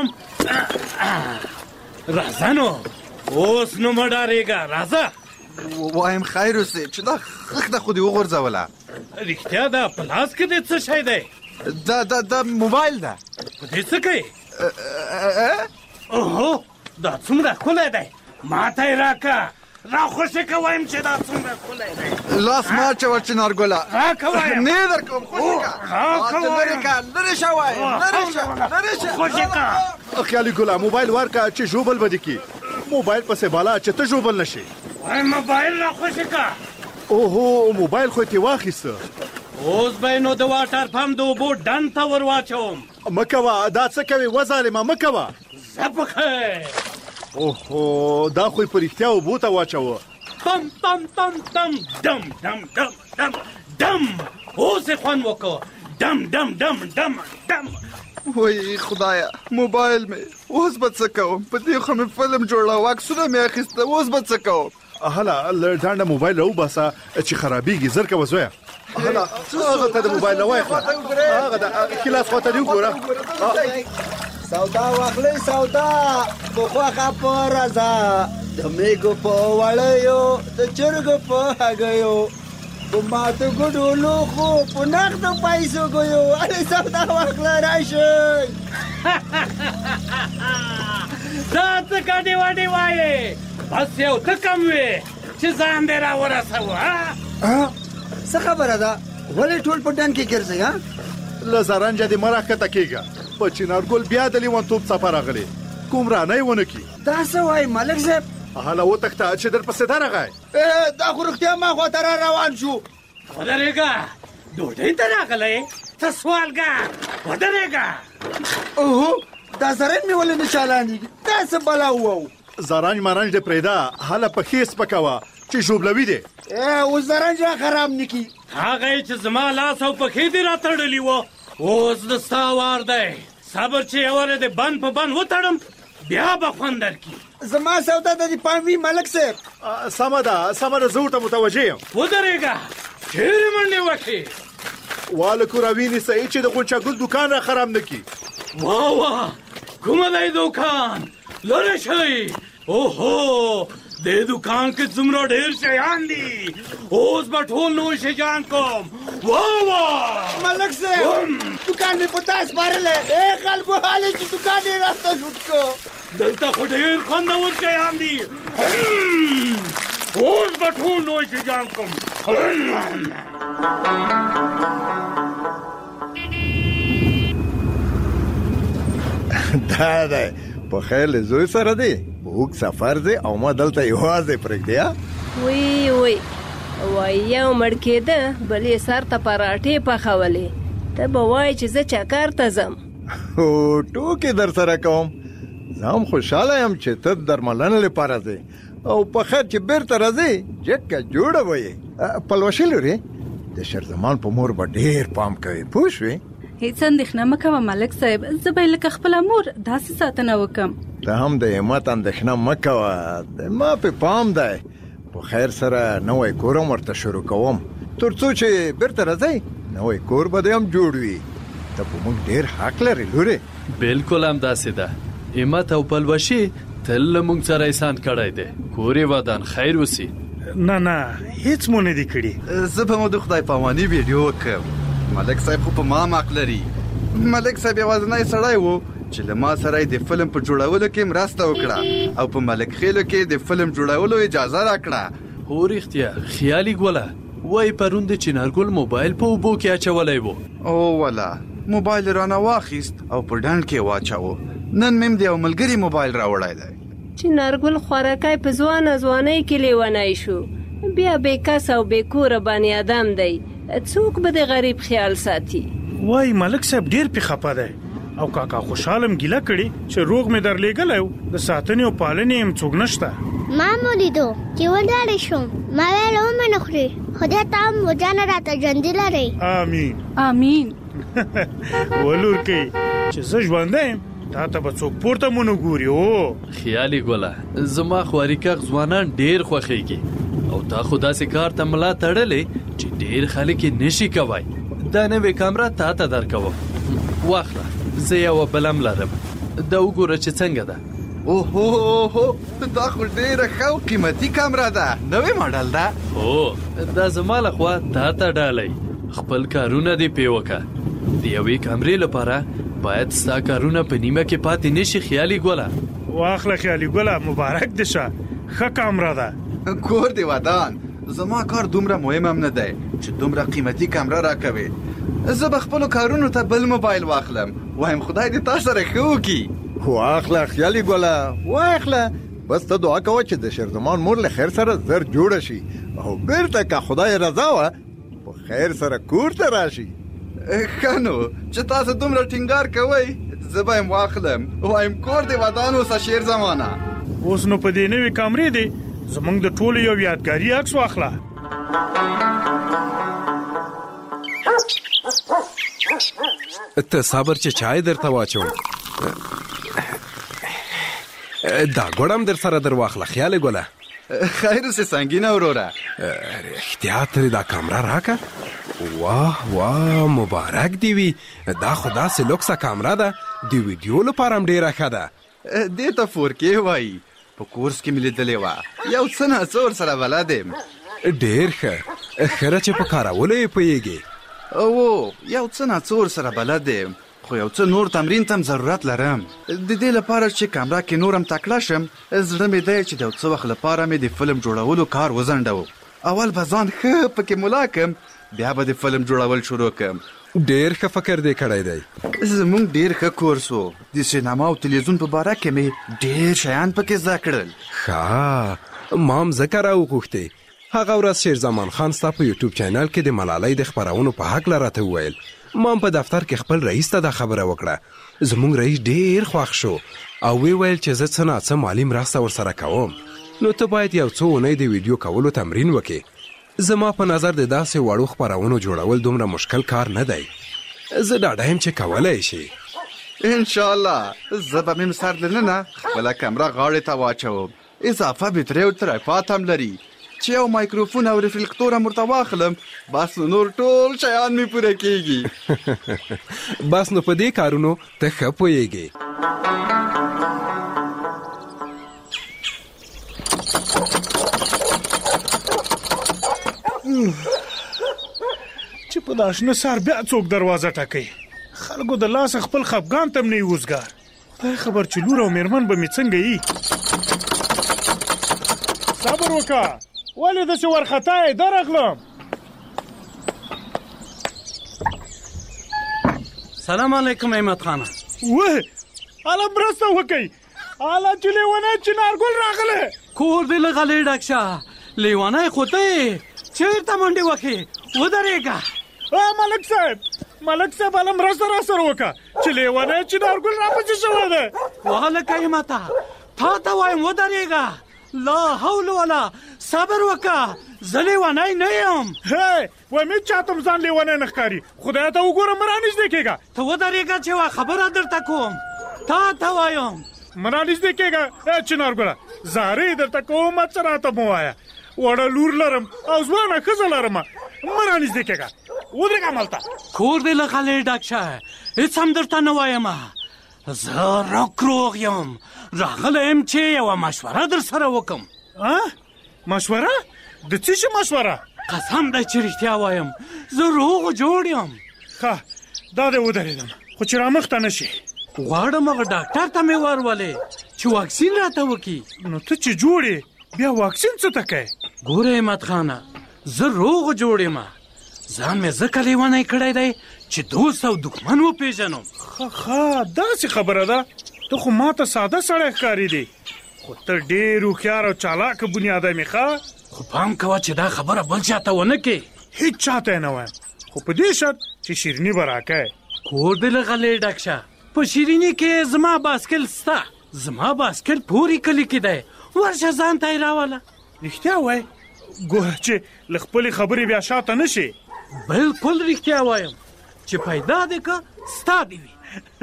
راځه نو، اوس نو مه ډارېږه، راځه. وایم خیر اوسې چې دا خښته خو دې وغورځوله. رښتیا ده په لاس کې دې څه شی دی؟ دا موبایل ده. په دې څه کوې؟ اوهو دا څومره ښکلی دی. ما ته یې راکړه. راخوشې که وایم چې دا څومره ښکلی دی. لاس مه اچوه چنارګله. راکه وایم. نه یې درکوم. خوشې که لرې شه وایم. لرې شه. خوشې که. خیالي ګله موبایل ورکړه چې ژوبل به دې کي. موبایل پسې بالا چې ته ژوبل نه شې. وایم موبایل راخوشې که. اوهو موبایل خو یې ترې واخیسته. اوس به یې نو د واټر پمپ د اوبو ډنډ ته ور واچوم. مه کوه، دا څه کوې وظالمه، مه کوه. زه په خیر. اوهو دا خو یې په رښتیا اوبو ته واچوه. تم تم تم تم دم دم دم دم دم. اوس یې خوند وکړه. دم دم دم دم دم. وای خدایا موبایل مې اوس به څه کوم؟ په دې خو مې فلم جوړاوه، عکسونه مې اخیسته، اوس به څه کوم؟ هله له ډانډه موبایل راوباسه چې خرابېږي. زر کوه زویه. هله هغه ته د موبایل نه وایخله. هغه د خلاف خواته دې وګوره. سودا واخلئ سودا په خوښه په رضا، د میږو په وړیو د چرګو په هګیو، په ماتو ګوډو لوښو په نغدو پیسو ګیو. هلئ سودا واخله راشئ. دا څه ګډې وډې وایې؟ بس یو ته کم وې چې ځان دې راورسوه. څه خبره ده؟ ولې ټول په ډنډ کې ګرځئ؟ له زرنجه دې مه راښکته کېږه. په چنارګل بیا د لیونتوب څپه راغلې. کوم رانه یې ونه کي. دا څه وایي ملک صاحب؟ هله وتښته چې در پسې درغی. دا خو رښتیا ما خواته را روان شو. ودرېږه، ډوډۍ ته راغلی ته سوالګر، ودرېږه. اوهو دا زرنج مې ولې نه چالانېږي؟ دا څه بلا ووو؟ زرنج مرنج دې پرېږده، هله پښې سپکوه چې ژوبلوي دې. اوس زرنج را خراب نه کي. هغه چې زما لاس او پښې دې راتړلي وه، اوس د ستا وار دی. صبر چې یوه دې بند په بند وتړم بیا به خوند درکړي. زما سودا د دې پام وي ملک صاحب. سمه ده زه ورته متوجه یم. ودرېږه، چېرې منډې وکړې؟ واله کوراوي نیسئ چې د غونچه ګل دوکان را خراب نه کړي. واه کومه دی دوکان؟ لرې شئ. اوهو دې دوکان کې څومره ډېر شیان دي، اوس به ټول نوي شیان کوم. واه ملک صاحب دوکان مې په تا سپارلی. خلکو حالې چې دوکان یې راته لوټ کړو. دلته خو ډېر خوندور شیان دي، اوس به ټول نوي شیان کوم. دا دی په خیر له زوی سره دی، په اوږد سفر دی او ما دلته یوازې پرېږدی. وی یو مړ کېده بل یې سر ته پراټې پخولې. ته به وایې چې زه چکر ته ځم. هو ټوکې در سره کوم. زه هم خوشحاله یم چې ته درملنې لپاره ځې او په خیر چې بیرته راځې جګه جوړه به یې. پلوشې لورې د شیرزمان په مور به ډېر پام کوي، پوه شوې؟ هیڅ اندېښنه مه کوه ملک صاحب، زه به یې لکه خپله مور داسې ساتنه وکړم. ته هم د همت اندېښنه مه کوه، د ما په پام دی. په خیر سره نوی کور هم ورته شروع کوم، تر څو چې بیرته راځئ نوی کور به دې هم جوړ وي. ته په موږ ډېر حق لرې لورې. بالکل همداسې ده. همت او پلوشي تل له موږ سره احسان کړی دی. کور یې ودان خیر وسي. نه هیڅ مو نه دي کړي. زه به مو د خدای پاماني ویډیو وکړم. ملک صاحب خو په ما حق لري. ملک صاحب یوازینی سړی و چې له ما سره د فلم په جوړولو کې مرسته وکړه او په ملک خیلو کې د فلم جوړولو اجازه راکړه. هو رښتیا خیالي ګوله وای پرون د چنارګل موبایل په اوبو کې اچولی و. او ولا موبایل رانه واخیست او په ډنډ کې واچاوه. نن مې د یو ملګري موبایل راوړی دی. چنارګل خوارکی په ځوانۍ کې لیونی شو، بیا بې کس او بې کوره بني ادم دی. څوک به د غریب خیال ساتي؟ وای ملک صاحب ډېر پې خفه دی او کاکا خوشحالم ګیله کړي چې روغ مې درلیږلی و، د ساتنې او پالنې هم څوک نشته. ما مو لیدو چې ولاړې شوم، ما ویل ومې نه خوري، خدای ته هم وجانه راته ژوندي لرئ. آمین. ولور کوي چې زه ژوندی یم تا ته به څوک پورته مو نه ګوري. او خیالي ګوله زما خوارکغ ځوانان ډېر خوښیږي او تا خو داسې کار ته ملا تړلې چې ډېر خلک یې نشي کوی. دا نوې کامره تا ته درکوم، واخله. زه یوه بلم لرم، دا وګوره چې څنګه ده. اوهو دا خو ډېره ښه او قیمتي کامره ده، نوې ماډل ده. هو دا زما لخوا تا ته ډالۍ. خپل کارونه دې پې وکړه. د یوې کامرې لپاره باید ستا کارونه په نیمه کې پاتې نشي. خیالي ګوله واخله. خیالي ګوله مبارک دې شه، ښه کامره ده. کور دې ودان. زما کار دومره مهم هم نه دی چې دومره قیمتي کامره راکوي. زه به خپلو کارونو ته بل موبایل واخلم، وایم خدای دې تا سره ښه وکړي. واخله خیالي ګوله واخله. بس ته دعا کوه چې د شیرزمان مور له خیر سره زر جوړه شي او بیرته که خدای رضا وه په خیر سره کور ته راشي. ښه نو چې تاسو دومره ټینګار کوئ زه به یم واخلم، وایم کور دې ودان اوسه شیرزمانه. اوس نو په دې نوې کامرې دی زمونږ د ټولو یو یادګاري عکس واخله. ته صبر چې چای درته واچوم. دا ګوړم در سره در واخله. خیال ګوله خیر اوسې سنګینه وروره. احتیاط لري دا کامره راکه. واه مبارک دی وي. دا خو داسې لوکسه کامره ده، د ویډیو لپاره هم ډېره ښه ده. دې ته 4K وایي. په کورس کې مې لیدلې وه، یو څه ناڅه ورسره بلد یم. ډېر ښه ښه چې په کارولو یې پوهېږې. او یو څه ناڅه ورسره بلد یم، خو یو څه نور تمرین ته هم ضرورت لرم. د دې لپاره چې کامره کې نور هم تکړه شم، زړه مې دی چې د یو څه وخت لپاره مې د فلم جوړولو کار وځنډوم. اول به ځان ښه پکې ملا کړم، بیا به د فلم جوړول شروع کړم. ډېر ښه فکر دې کړی دی. زمونږ ډېر ښه کورس و. د سینما او تلویزیون په باره کې مې ډېر شیان پکې زده کړل. ښه مام ځکه راوغوښتې. هغه ورځ شیرزمان خان ستا په یوټیوب چینل کې د ملالۍ د خپرونو په هکله راته وویل. مام په دفتر کې خپل رئیس ته دا خبره وکړه. زموږ رئیس ډېر خوښ شو او ویل چې زه څه ناڅه مالي مرسته ورسره کوم، نو ته باید یو څو اونۍ د ویډیو کولو تمرین وکې. زما په نظر د داسې وړو خپرونو جوړول دومره مشکل کار نه دی. زه ډاډه یم چې کولی شي. انشاءالله زه به مې سر دننه خپله کمره غاړې ته واچوم. اضافه بټرۍ او تریفات هم لري چې یو مایکروفون او ریفلیکتور هم ورته واخلم، بس نور ټول شیان مې پوره کېږي. بس نو په دې کارونو ته ښه پوهېږې. چې په داشنه سار بیا څوک دروازه ټکوي. خلکو د لاسه خپل خفګان ته هم نه وزګار. خدای خبر چې لور او میرمن به مې څنګه یي. صبر وکړه، ولې داسې وارخطا یې؟ درغلم. سلام علیکم احمد خانه. وه هله مرسته وکئ. هله چې لیونی چنارګل راغلی. کور دې له غلې ډک شه. لیونی خو ته یې چېرته منډې وکې؟ ودرېږه. ملک صاحب هله مرسته را سره وکړه چې لیونی چنارګل راپسې شوی دی. وهلکه احمده تا ته وایم ودرېږه. لا حول ولا صبر وکړه، زه لیونی نه یم. وایم هېڅ چاته هم ځان لیونی نه ښکاري. خدای ته وګوره مه رانږدې کېږه. ته ودرېږه چې یوه خبره درته کوم. تا ته وایم مه رانږدې کېږه. چنارګله زارۍ درته کوم، څه راته مه وایه. وړه لور لرم او ځوانه ښځه لرم. مه رانږدې کېږه، ودرېږه همالته. کور دې له غلې ډک شه، هېڅ هم درته نه وایم. زه روغ یم، راغلی یم چې یوه مشوره در سره وکم. مشوره؟ د څه شي مشوره؟ قسم دی چې رښتیا وایم، زه روغ جوړ یم. ښه دا دې ودرېدم، خو چې رامخته نه شي. غواړم هغه ډاکټر ته مې ورولې چې واکسین راته وکړي. نو ته چې جوړ یې بیا واکسین څه ته کوې؟ ګوره احمد خانه، زه روغ جوړ یم. ځان مې ځکه لیونی کړی دی چې دوست او دښمن وپېژنم. ښه داسې خبره ده. ته خو ماته ساده سړی ښکاري دی، خو ته ډېر هوښیار او چالاکه بنیادم یې. ښه خو پام کوه چې دا خبره بل چاته ونه کې. هېڅ چاته یې نه وایم، خو په دې شرط چې شیریني به راکوې. کور دې له غلې ډک شه. په شیریني کې زما باسکل سته. زما باسکل پورې کلي کې دی. ورشه ځان ته یې راوله. رښتیا وایې؟ ګوره چې له خپلې خبرې بیا شاته نه شي. بالکل رښتیا وایم چې پیدا دې که ستا دې وي.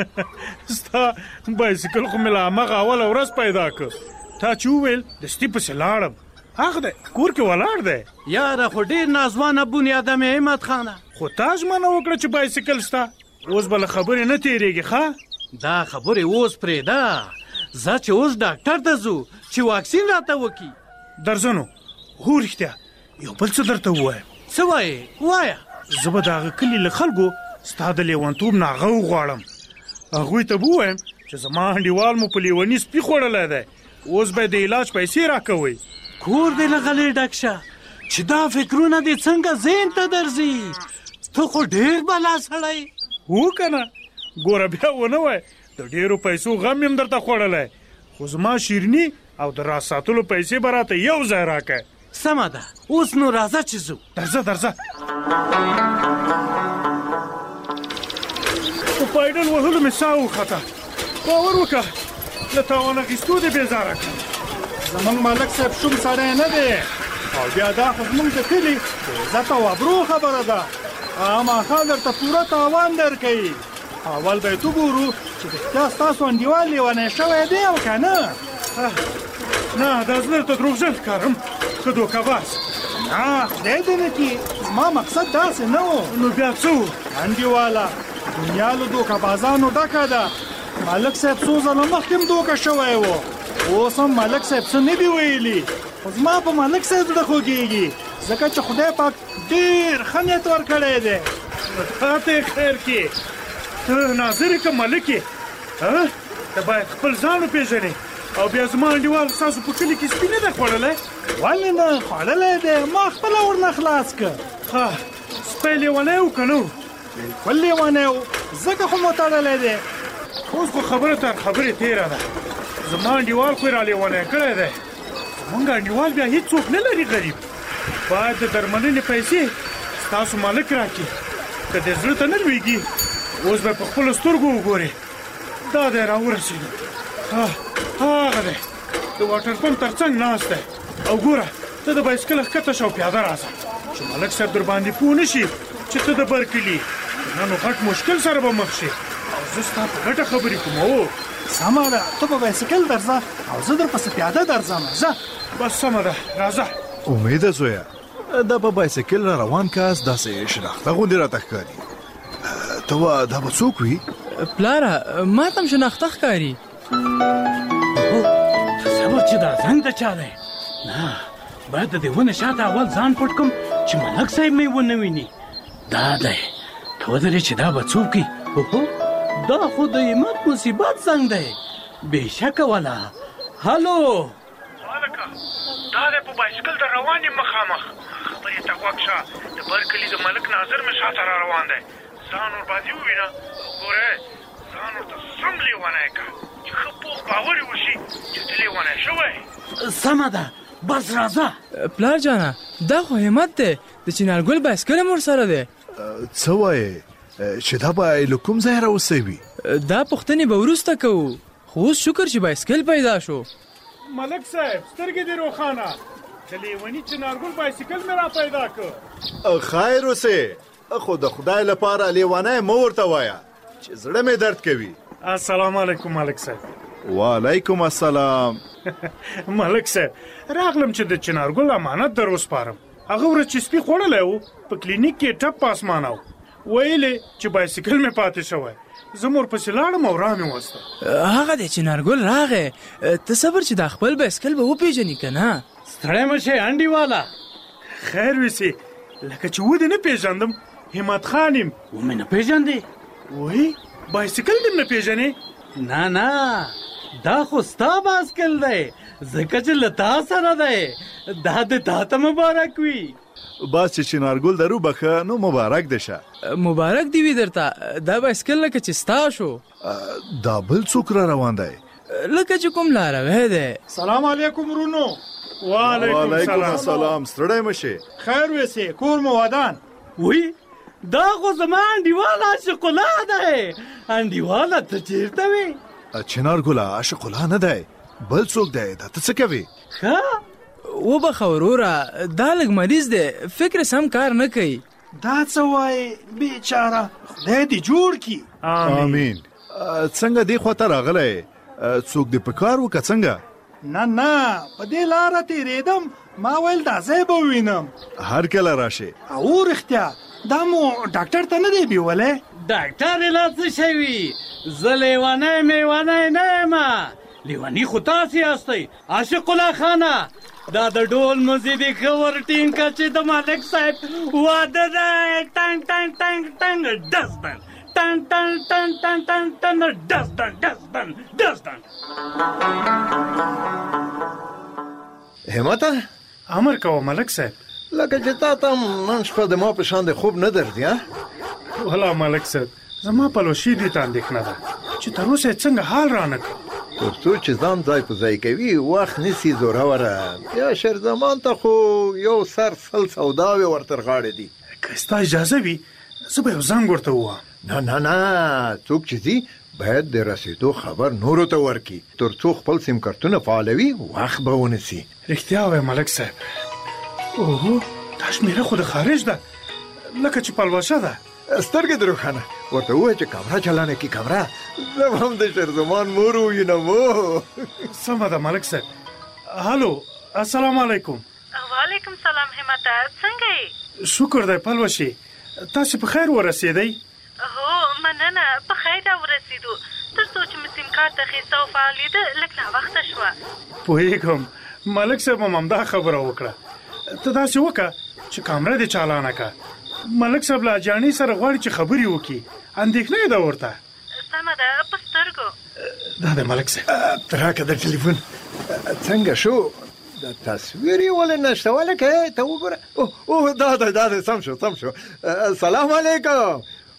ستا بایسکل خو مې له همغه اوله ورځ پیدا که. تا چې وویل دستي پسې لاړم. هغه دی کور کې ولاړ دی. یاره خو ډېر نازوانه بنیادم یې احمد خانه. خو تا ژمنه وکړه چې بایسکل ستا. اوس به له خبرې نه تېرېږي. ښه دا خبرې اوس پرېږده. زه چې اوس ډاکټر ته ځو چې واکسین راته وکړي. درځه نو. هو رښتیا یو بل څه درته ووایم. څه وایې؟ وایه. زه به د هغه کلي له خلکو ستا د لیونتوب نه هغه وغواړم. هغوی ته به ووایم چې زما انډیوال مو په لیوني سپي خوړلی دی، اوس به د علاج پیسې راکوئ. کور دې له غلې ډک شه چې دا فکرونه دې څنګه ذهن ته درځي. ته خو ډېر بلا سړی. هو که نه؟ ګوره بیا ونه وای د ډېرو پیسو غم یم درته خوړلی، خو زما شیریني او د راز ساتلو پیسې به راته یو ځای راکړه. سمه ده، اوس نو راځه چې ځو. درځه. په پایډل وهلو مې ساه وخته. باور وکړه له تاوان اخیستو دې بېزاره کړم. زمونږ ملک صاحب شوم سړی نه دی، او بیا دا خو زمونږ د کلي د عزت او ابرو خبره ده. خامخا درته پوره تاوان درکوي. اول به یې تو ګورو چې رښتیا ستاسو انډیوال لیونی شوی دی او که نه. نه دا زه درته دروغجن ښکارم ښه دوکهباز. نه خدای دې نه کړي، زما مقصد داسې نه و. نو بیا څه و؟ انډیواله دنیا له دوکهبازانو ډکه ده. ملک صاحب څو ځله مخکې هم دوکه شوی و، اوس هم ملک صاحب څه نه دي ویلي. خو زما په ملک صاحب زړه خوږېږي، ځکه چې خدای پاک ډېر ښه نیت ورکړی دی. تا ته یې خیر کړي. ته ناظر یې که ملک یې؟ ته باید خپل ځان وپېژنې. او بیا زما انډیوال ستاسو په کلي کې سپي نه دی خوړلی؟ ولې نه خوړلی دی، ما خپله ورنه خلاص که. ښه سپی لیونی و که نه و؟ بالکل لیوانه و ځکه خو مو تړلی دی. اوس خو خبره تر خبرې تېره ده. زما انډیوال خو یې را لیونی کړی دی. زمونږ انډیوال بیا هېڅوک نه لري غریب. باید د درملنې پیسې ستاسو مالک راکړي. که دې زړه ته نه لوېږي اوس به په خپلو سترګو وګورې. دا دی راورسېدو. هغه دی د واټر پمپ تر څنګ ناست دی. او ګوره ته د بایسکل ښکته شه او پیاده راځه چې ملک صاحب در باندې پوه نه شي چې ته د برکلي. نه نو غټ مشکل سره به مخ شي. او زه ستا په ګټه خبرې کوم. سمه ده، ته په بایسکل درځه او زه در پسې پیاده درځم. ځه بس سمه ده، راځه. امیده زویا، دا په بایسکل را روان کاس داسې شناخته غوندې راته ښکاري. ته وا دا به څوک وي؟ پلاره ما ته هم شناخته ښکاري. تصور چې دا زنګ د چا دی؟ نه، باید د دې ونې شاته اول ځان پټ کړم چې ملک صاحب مې ونه ویني. دا دی، ته ودرې چې دا به څوک وي. دا خو د همت مصیبت زنګ دی. بېشکه ولا. هلو مالکه، دا دی په بایسکل در روان یم مخامخ. خبرې ته غوږ شه. د برکلي د ملک ناظر مې شاته را روان دی. ځان ورباندې ووینه. ګوره ځان ورته سم لیونی که چې ښه پوخ باور یې وشي چې ته لیونی شوی. سمه ده، بس راځه. پلار جانه دا خو همت دی. د چنارګل بایسکل هم ورسره دی. څه وایې چې دا به له کوم ځای راوسوي؟ دا پوښتنې به وروسته کوو، خو اوس شکر چې بایسکل پیدا شو. ملک صاحب سترګې دې روښانه. د لیوني چنارګل بایسکل مې را پیدا کړ. خیر اوسې، خو د خدای لپاره لیونی مه ورته وایه چې زړه مې درد کوي. السلام علیکم ملک صاحب. وعلیکم السلام. ملک صاحب راغلم چې د چنارګل امانت در وسپارم. هغه ورځ چې سپي خوړلی و په کلینیک کې ټپ په اسمانه و. ویلې چې بایسکل مې پاتې شوی. زه مور پسې لاړم او را مې وسته. هغه دی چنارګل راغی. ته صبر چې دا خپل بایسکل به وپېژنې که نه. ستړی مه شې انډیواله. خیر وسې، لکه چې ودې نه پېژندم. همت خان یم. ومې نه پېژندې؟ وایي بایسکل دې نه پېژنې؟ نه نه، دا خو ستا بایسکل دی، ځکه چې له تا سره دی. دا د تا ته مبارک وي. بس چې چنارګل درو بخه نو مبارک دی شه. مبارک دی وي درته. دا بایسکل لکه چې ستا شو. دا بل څوک را روان دی؟ لکه چې کوم لاروی دی. سلام علیکم ورونو. وعلیکم السلام. ستړی مه شې. خیر وسې، کور مو ودان. وی دا خو زما انډیوال عاشق الله دی. انډیواله ته چېرته وې؟ چنارګله عاشق الله نه دی، بل څوک دی. دا ته څه کوې؟ ښه وبخه وروره، دا لږ مریض دی، فکر سم کار نه کوي. دا څه وایې بیچاره، خدای دې جوړ کړي. آمین. څنګه دې خواته راغلی؟ څوک دې په کار و که څنګه؟ نه په دې لاره تېرېدم، ما ویل دا ځای به ووینم. هر کله راشې. او رښتیا دا مو ډاکټر ته نه دی بیولی؟ ډاکټر یې لا څه شوي؟ زه لیونی میونی نه یم. لیوني خو تاسې یاستئ. عاشق الله خانه، دا د ډول مزې دې ښه ور ټینګ کړه چې د ملک صاحب واده دی. ټنګ ټنګ ټنګ ټنګ ډزدن ټنګ ټنګ ټنګ ټنګ ټنګ ټنګ ډزدن ډزدن ډزدن. همته امر کوه ملک صاحب. لکه چې تا ته نن شپه د ما په شان د خوب نه درځي. ولا ملک صاحب زما پلوشي دې ته اندېښنه ده چې تر اوسه یې څنګه حال رانه کړ. تر څو چې ځان ځای په ځای کوي وخت نیسي زوروره. بیا شیر زمان ته خو یو سر سل سوداوې ورتر غاړې دي. که ستا اجازه وي زه به یو زنګ ورته ووهم. نه څوک چې ځي باید د رسېدو خبر نورو ته ورکړي تر څو خپل سیم کارتونه فعالوي وخت به ونیسي. رښتیا وایې ملک صاحب. اوهو دا شمېره خو د خارج ده، لکه چې پلوشه ده. سترګې دې روښانه ورته ووایه چې کامره چلانه کړي. کامره زه هم د شیرزمان مور ووینم. سمه ده ملک صاحب. هلو السلام علیکم. وعلیکم سلام همته، څنګه یې؟ شکر دی پلوشې، تاسې په خیر ورسېدئ؟ هو مننه، په خیر راورسېدو. تر څو چې مې سیم کارت اخیسته او فعالېده لږ ناوخته شوه. پوهېږم ملک صاحب هم همدا خبره وکړه. ته داسې وکړه چې کامره دې چالانه کړه. ملک صاحب له اجاڼۍ سره غواړي چې خبرې وکړي. اندېښنه یې ده ورته. سمه ده، په سترګو. دا د ملک صاحب. راکړه د ټلیفون. څنګه شو؟ د تصویر یې ولې نشته؟ ولکه ته وګوره. دا سم شو. سلام علیکم.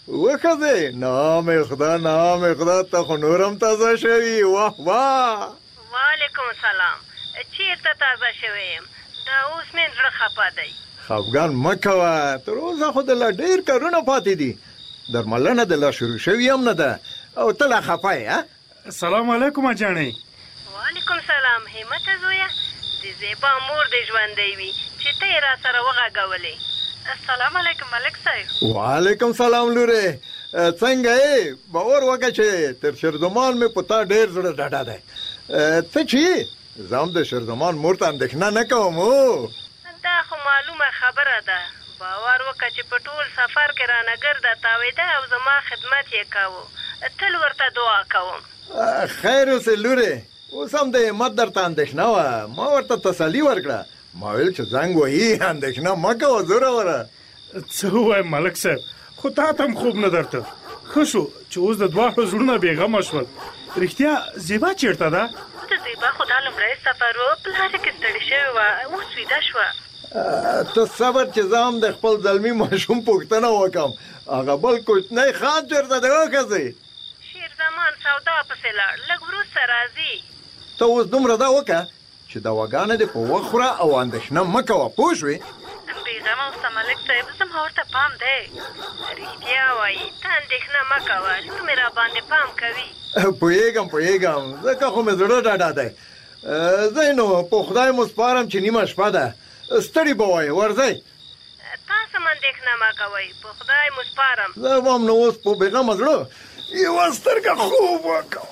وخذې نام خدا ته خو نورم تازه شوي. واه واه. وعلیکم السلام. چیرته تازه شوی یم؟ دا اوس مې زړه خفه دی. خفګان مه کوه، تر اوسه خو د لا ډېر کارونه پاتې دي. درملنه د لا شروع شوي هم نه ده او ته لا خفه یې. السلام علیکم اجانۍ. وعلیکم سلام. همت زویه، د زیبا مور دې ژوندی وي چې ته یې را سره وغږولې. السلام علیکم ملک صاحب. وعلیکم سلام لورې، څنګه یې؟ باور وکړه چې تر شیرزمان مې په تا ډېر زړه ډاډه دی. ته چې زه هم د شیرزمان مور ته اندېښنه نه کوم. دا خو معلومه خبره ده. باور وکړه چې په ټول سفر کې رانه ګرده تاوېده او زما خدمت یې کاوه. تل ورته دعا کوم. خیر اوسې لورې، اوس هم د همت درته اندېښنه وه. ما ورته تسلي ورکړه، ما ویل چې زنګ وهي اندېښنه مه کوه زوروره. څه ووایم ملک صاحب، خو تا ته هم خوب نه درته. ښه شو چې اوس د دواړو زړونه بېغمه شول. رښتیا زیبا چېرته ده؟ د زیبا خو دا لومړی سفر و، په لاره کې ستړې شوې وه، اوس ویده شوه. ته صبر چې زه هم د خپل زلمي ماشوم پوښتنه وکړم. هغه بل کوچنی خان چېرته دی وښځې؟ شیرزمان سودا پسې لاړ، لږ وروسته راځي. ته اوس دومره دا وکړه چې دواګانې دې په وخت خوره او اندېښنه مه کوه، پوه شوې؟ بېغمه اوسه ملک صاحب، زما ورته پام دی. رښتیا وایي، ته اندېښنه مه کوه، لور مې را باندې پام کوي. پوهېږم ځکه خو مې زړه ډاډه دی. ځئ نو په خدای مو سپارم چې نیمه شپه ده، ستړي به وایې، ورځئ. تاسو هم اندېښنه مه کوئ، په خدای مو سپارم. زه به هم نو اوس په بېغمه زړه یوه سترګه خوب وکړم.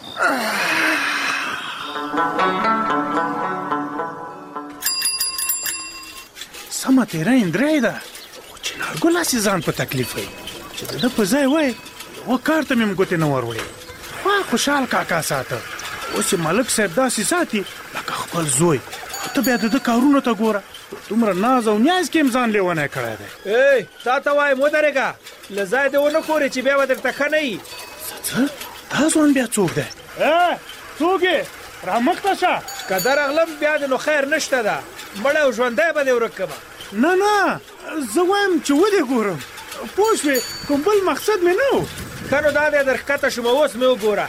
سمه تیره اندرۍ ده، خو چې نارګل هسې ځان په تکلیف وي چې د ده په ځای وای یوه کار ته مې م ګوتې نه وروړې. خوا خوشحال کاکا ساته، اوس یې ملک صاحب داسې ساتي لکه خپل زوی. ته بیا د ده کارونو ته ګوره، دومره ناز او نیاز کې هم ځان لیونی کړی دی. تا ته وایم ودرېږه، له ځای دې ونه ښورې چې بیا به درته ښه نه وي. څه دا ځوان بیا څوک دی؟ څوک یې؟ را مخته شه. که درغلم بیا دې نو خیر نشته ده، مړی او ژوندی به دې ورک کړمه. نه زه وایم چې ودې ګورم، پوه شوې؟ کوم بل مقصد مې نه و. ښه نو دا دی در ښکته شومه، اوس مې وګوره.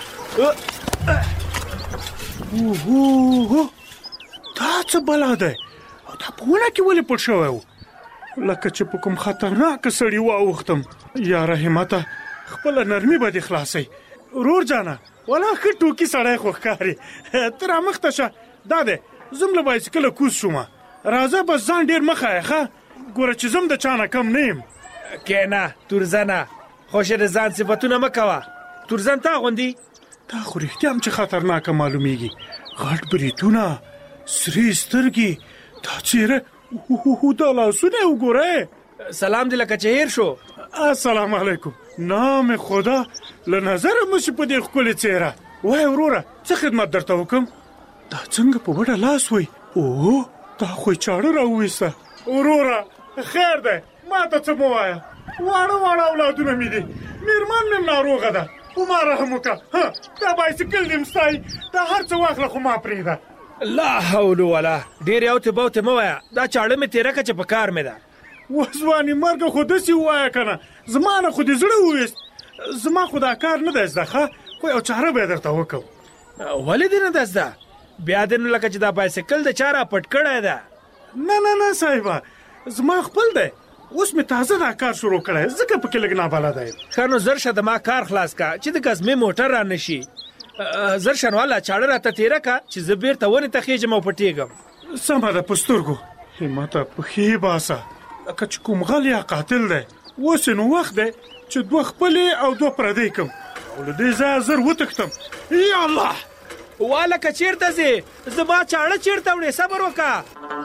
دا څه بلا دی؟ او دا په ونه کې ولې پټ شوی و؟ لکه چې په کوم خطرناکه سړي واوښتم. یاره همته، خپله نرمي به دې خلاصئ. ورور جانه، والا ښه ټوکي سړی خو ښکاري. ته را مخته شه. دا دی زم له بایسکله کوز شومه. راځه بس ځان ډېر مه ښایه ښه، ګوره چې زم د چا نه کم نه یم. کېنه تورزنه، خوښې د ځان صفتونه مه کوه. تورزن تا غوندي؟ دا خو رښتیا هم چې خطرناکه معلومیږي. غټ بریتونه، سرې سترګې، دا څېره، دا لاسونه یې وګوره. سلام دې لکه چې هیر شو. السلام علیکم. نام خدا، له نظره مو شي په دې ښکلې څېره. وای وروره، څه خدمت درته وکړم؟ دا څنګه په بډه لاس وی؟ اوه، دا خو یې چاړه راوویسته. وروره خیر دی، ما ته څه مه وایه، واړه اولادونه مې دي، مېرمن مې ناروغه ده، په ما رحم وکړه. دا بایسکل دې م ستایي، دا هر څه واخله خو ما پرېږده. لا حول ولا، ډېر یوتې بوتې مه وایه، دا چاړه مې تېره کړه چې په کار مې ده. وځوانې مرګه خو داسې ووایه که نه، زما نه خو دې زړه وویست. زما خو دا کار نه دی زده ښه، خو یو چاره به یې درته وکړم. ولې دې نه ده زده؟ بیا دې نو لکه چې دا بایسکل د چا را پټ کړی ده. نه صاحبه، زما خپل دی، اوس مې تازه دا کار شروع کړی، ځکه پکې لږ نابلده یم. ښه نو زر شه د ما کار خلاص کا چې د ګزمې موټر را نه شي. زر شه نو والا چاړه راته تېره کا چې زه بېرته ونې ته خېږم او پټېږم. سمه ده، په سترګو همته پښې باسه، لکه چې کوم غل یا قاتل دی. اوس نو وخت دی چې دوه خپلې او دوه پردۍ کړم او له دې ځایه زر وتښتم. یا الله، والکه چېرته ځې؟ زما چاړه چېرته وړې؟ صبر وکړه.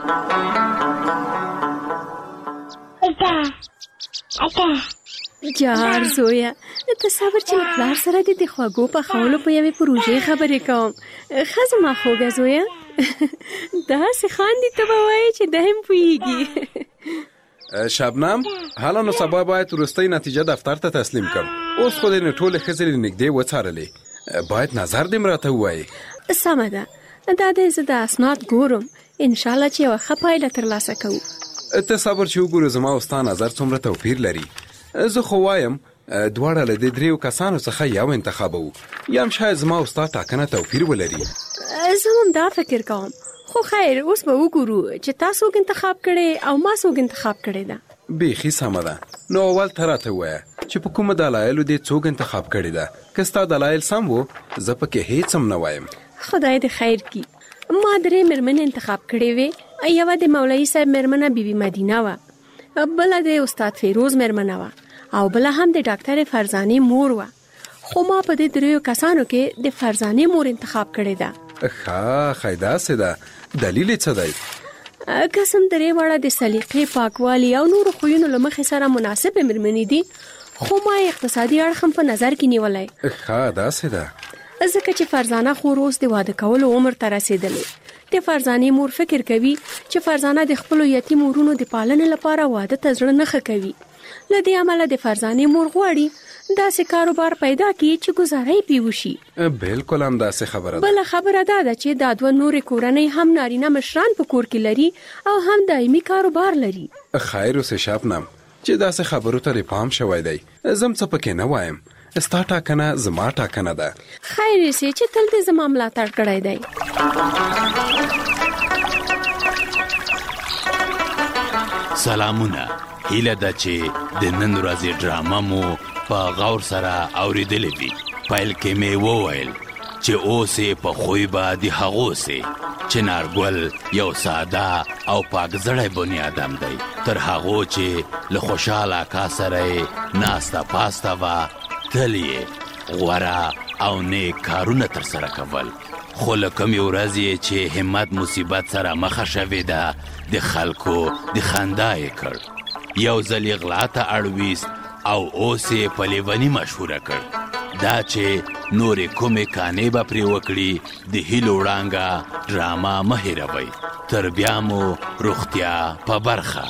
جار زویه، ته صبر چې له پلار سره دې د خوږو پخولو په یوې پروژې خبرې کوم. ښه زما خوږه زویه، داسې خاندي ته به وایې چې ده هم پوهېږي. شبنم، حالا نو سبا باید وروستۍ نتیجه دفتر ته تسلیم کړم. اوس خو دې نو ټولې ښځې له نږدې وڅارلې، باید نظر دې م راته ووایې. سمه ده، دا دی زه د اسناد ګورم، انشاءالله چې یوه ښه پایله ترلاسه کوو. ته صبر چې وګورو زما او ستا نظر څومره توپیر لري. زه خو وایم دواړه له دې دریو کسانو څخه یو انتخابو یا هم شاید زما او ستا ټاکنه توپیر ولري. زه هم دا فکر کوم، خو خیر اوس به وګورو چې تاسو انتخاب کړي او ما څوک انتخاب کړي ده. بیخي سمه ده. نو اول ته راته ووایه چې په کومه دلایلو دې څوک انتخاب کړي ده. که ستا دلایل سم وو زه پکې هیڅ هم نه وایم. خدای دې خیر کړي. ما 3 مېرمنې انتخاب کړې وې. یوه د مولوي صاحب مېرمنه بیبي مدینه وه، بله د استاد فیروز مېرمنه وه او بله هم د ډاکټر فرزانې مور وه. خو ما په دې 3 کسانو کې د فرزانې مور انتخاب کړې ده. ښه داسې ده. دلیل یې څه دی؟ قسم درې واړه د سلیقې، پاکوالي او نورو خویونو له مخې سره مناسبې مېرمنې دي، خو ما اقتصادي اړخ هم په نظر کې نیولی. ښه داسې ده. ځکه چې فرزانه خور اوس د واده کولو عمر ته رسېدلې. د فرزانې مور فکر کوي چې فرزانه د خپلو یتیم ورونو د پالنې لپاره واده ته زړه نه ښه کوي. له دې امله د فرزانې مور غواړي داسې کاروبار پیدا کړي چې ګزاره یې پې وشي. بالکل هم داسې خبره ده. بله خبره دا ده چې دا 2 نورې کورنۍ هم نارینه مشران په کور کې لري او هم دایمي کاروبار لري. خیر اوسې شبنم چې داسې خبرو ته پام شوی دی. زم څه پکې نه وایم. ستا ټاکنه زما ټاکنه ده. خیر یې چې تل دې زما ملاتړ کړی دی. سلامونه. هیله ده چې د نن ورځې ډرامه مو په غور سره اوریدلې وي. پیل کې مې وویل چې اوس یې په خوی به د هغو سې چې نارګل یو ساده او پاک زړی بني آدم دی، تر هغو چې له خوشحال اکا سره یې ناسته پاسته وه، تل یې غوره او نیک کارونه ترسره کول. خو له کومې ورځې چې همت مصیبت سره مخه شوې ده د خلکو د خندا یې کړ. یو ځل یې غلا ته اړویست او اوس یې په لیوني مشهوره کړ. دا چې نورې کومې کانې به پرې وکړي د هیلو وړانګه ډرامه مه هېروئ. تر بیا مو روغتیا په برخه.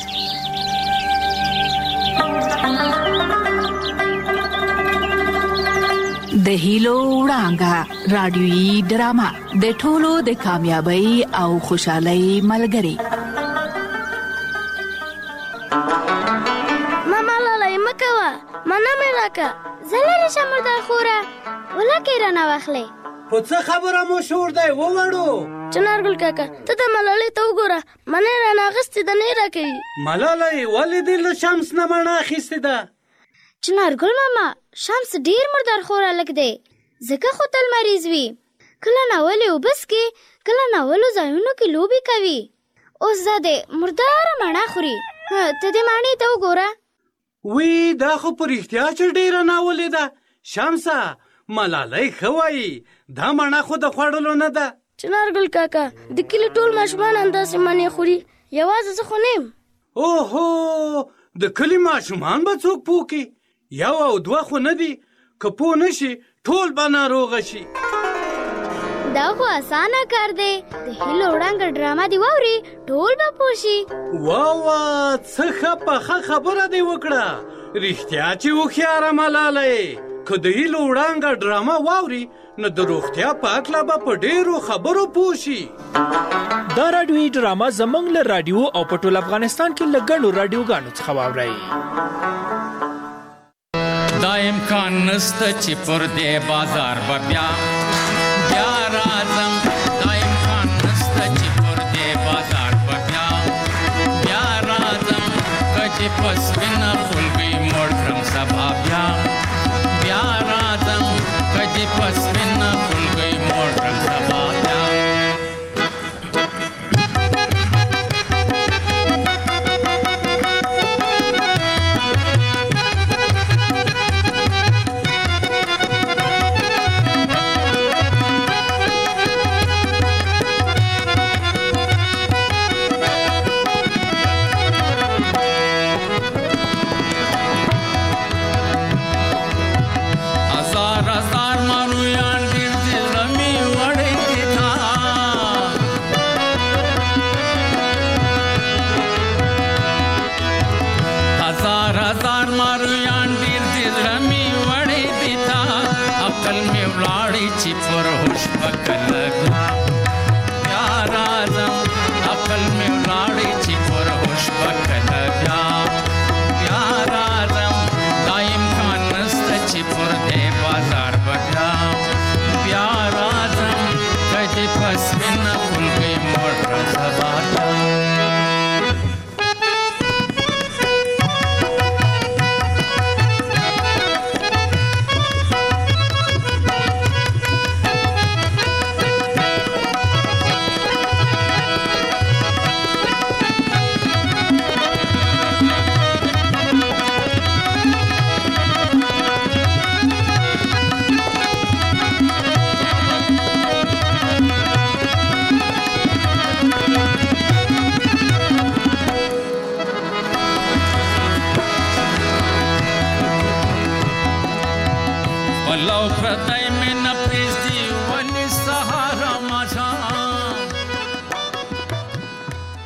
د هیلو وړانګه رادیویي ډرامه د ټولو د کامیابی او خوشحالۍ ملګری. ماما لاله مکوه مانا مې راکه زلری شمردار خوره ولکه رانه واخلې. خو څه خبره مو شور دی ووړو؟ چنارګل کاکا ته د ملالۍ ته وګوره، منې رانه اخیستې ده نه راکوي. ملالۍ ولې دې له شمس نه مڼه اخیستې ده؟ چنارګل ماما شمس ډیر مردار خور هلک دی، ځکه خو تل مریض وي. کله ناولې اوبه څښي، کله ناولو ځایونو کې لوبې کوي. اوس دا دی مرداره مڼه خوري. ته دې مڼې ته وګوره. وی دا خو په رښتیا چې ډیره ناولې ده. شمسه ملالۍ ښه وایي، دا مڼه خو د خوړلو نه ده. چنارګل کاکا د کلي ټول ماشومان همداسې مڼې خوري، یوازې زه خو نه یم. اوهو د کلي ماشومان به څوک پوه کړي؟ 1 او 2 خو نه دي، که پوه نه شي ټول به ناروغه شي. دا خو اسانه کار دی، د هیلو وړانګه ډرامه دی واوري ټول به پوه شي. واه څه ښه پخه خبره دی وکړه. رښتیا چې هوښیاره ملالۍ، که د هیلو وړانګه ډرامه واوري نو د روغتیا په هکله به په ډېرو خبرو پوه شي. دا راډیویي ډرامه زموږ له راډیو او په ټول افغانستان کې له ګڼو راډیوګانو څخه واورئ. دا امکان نسته چې پر دې بازار به بیا راځم. دا امکان نسته چې پر دې بازار به بیا راځم. که چې پس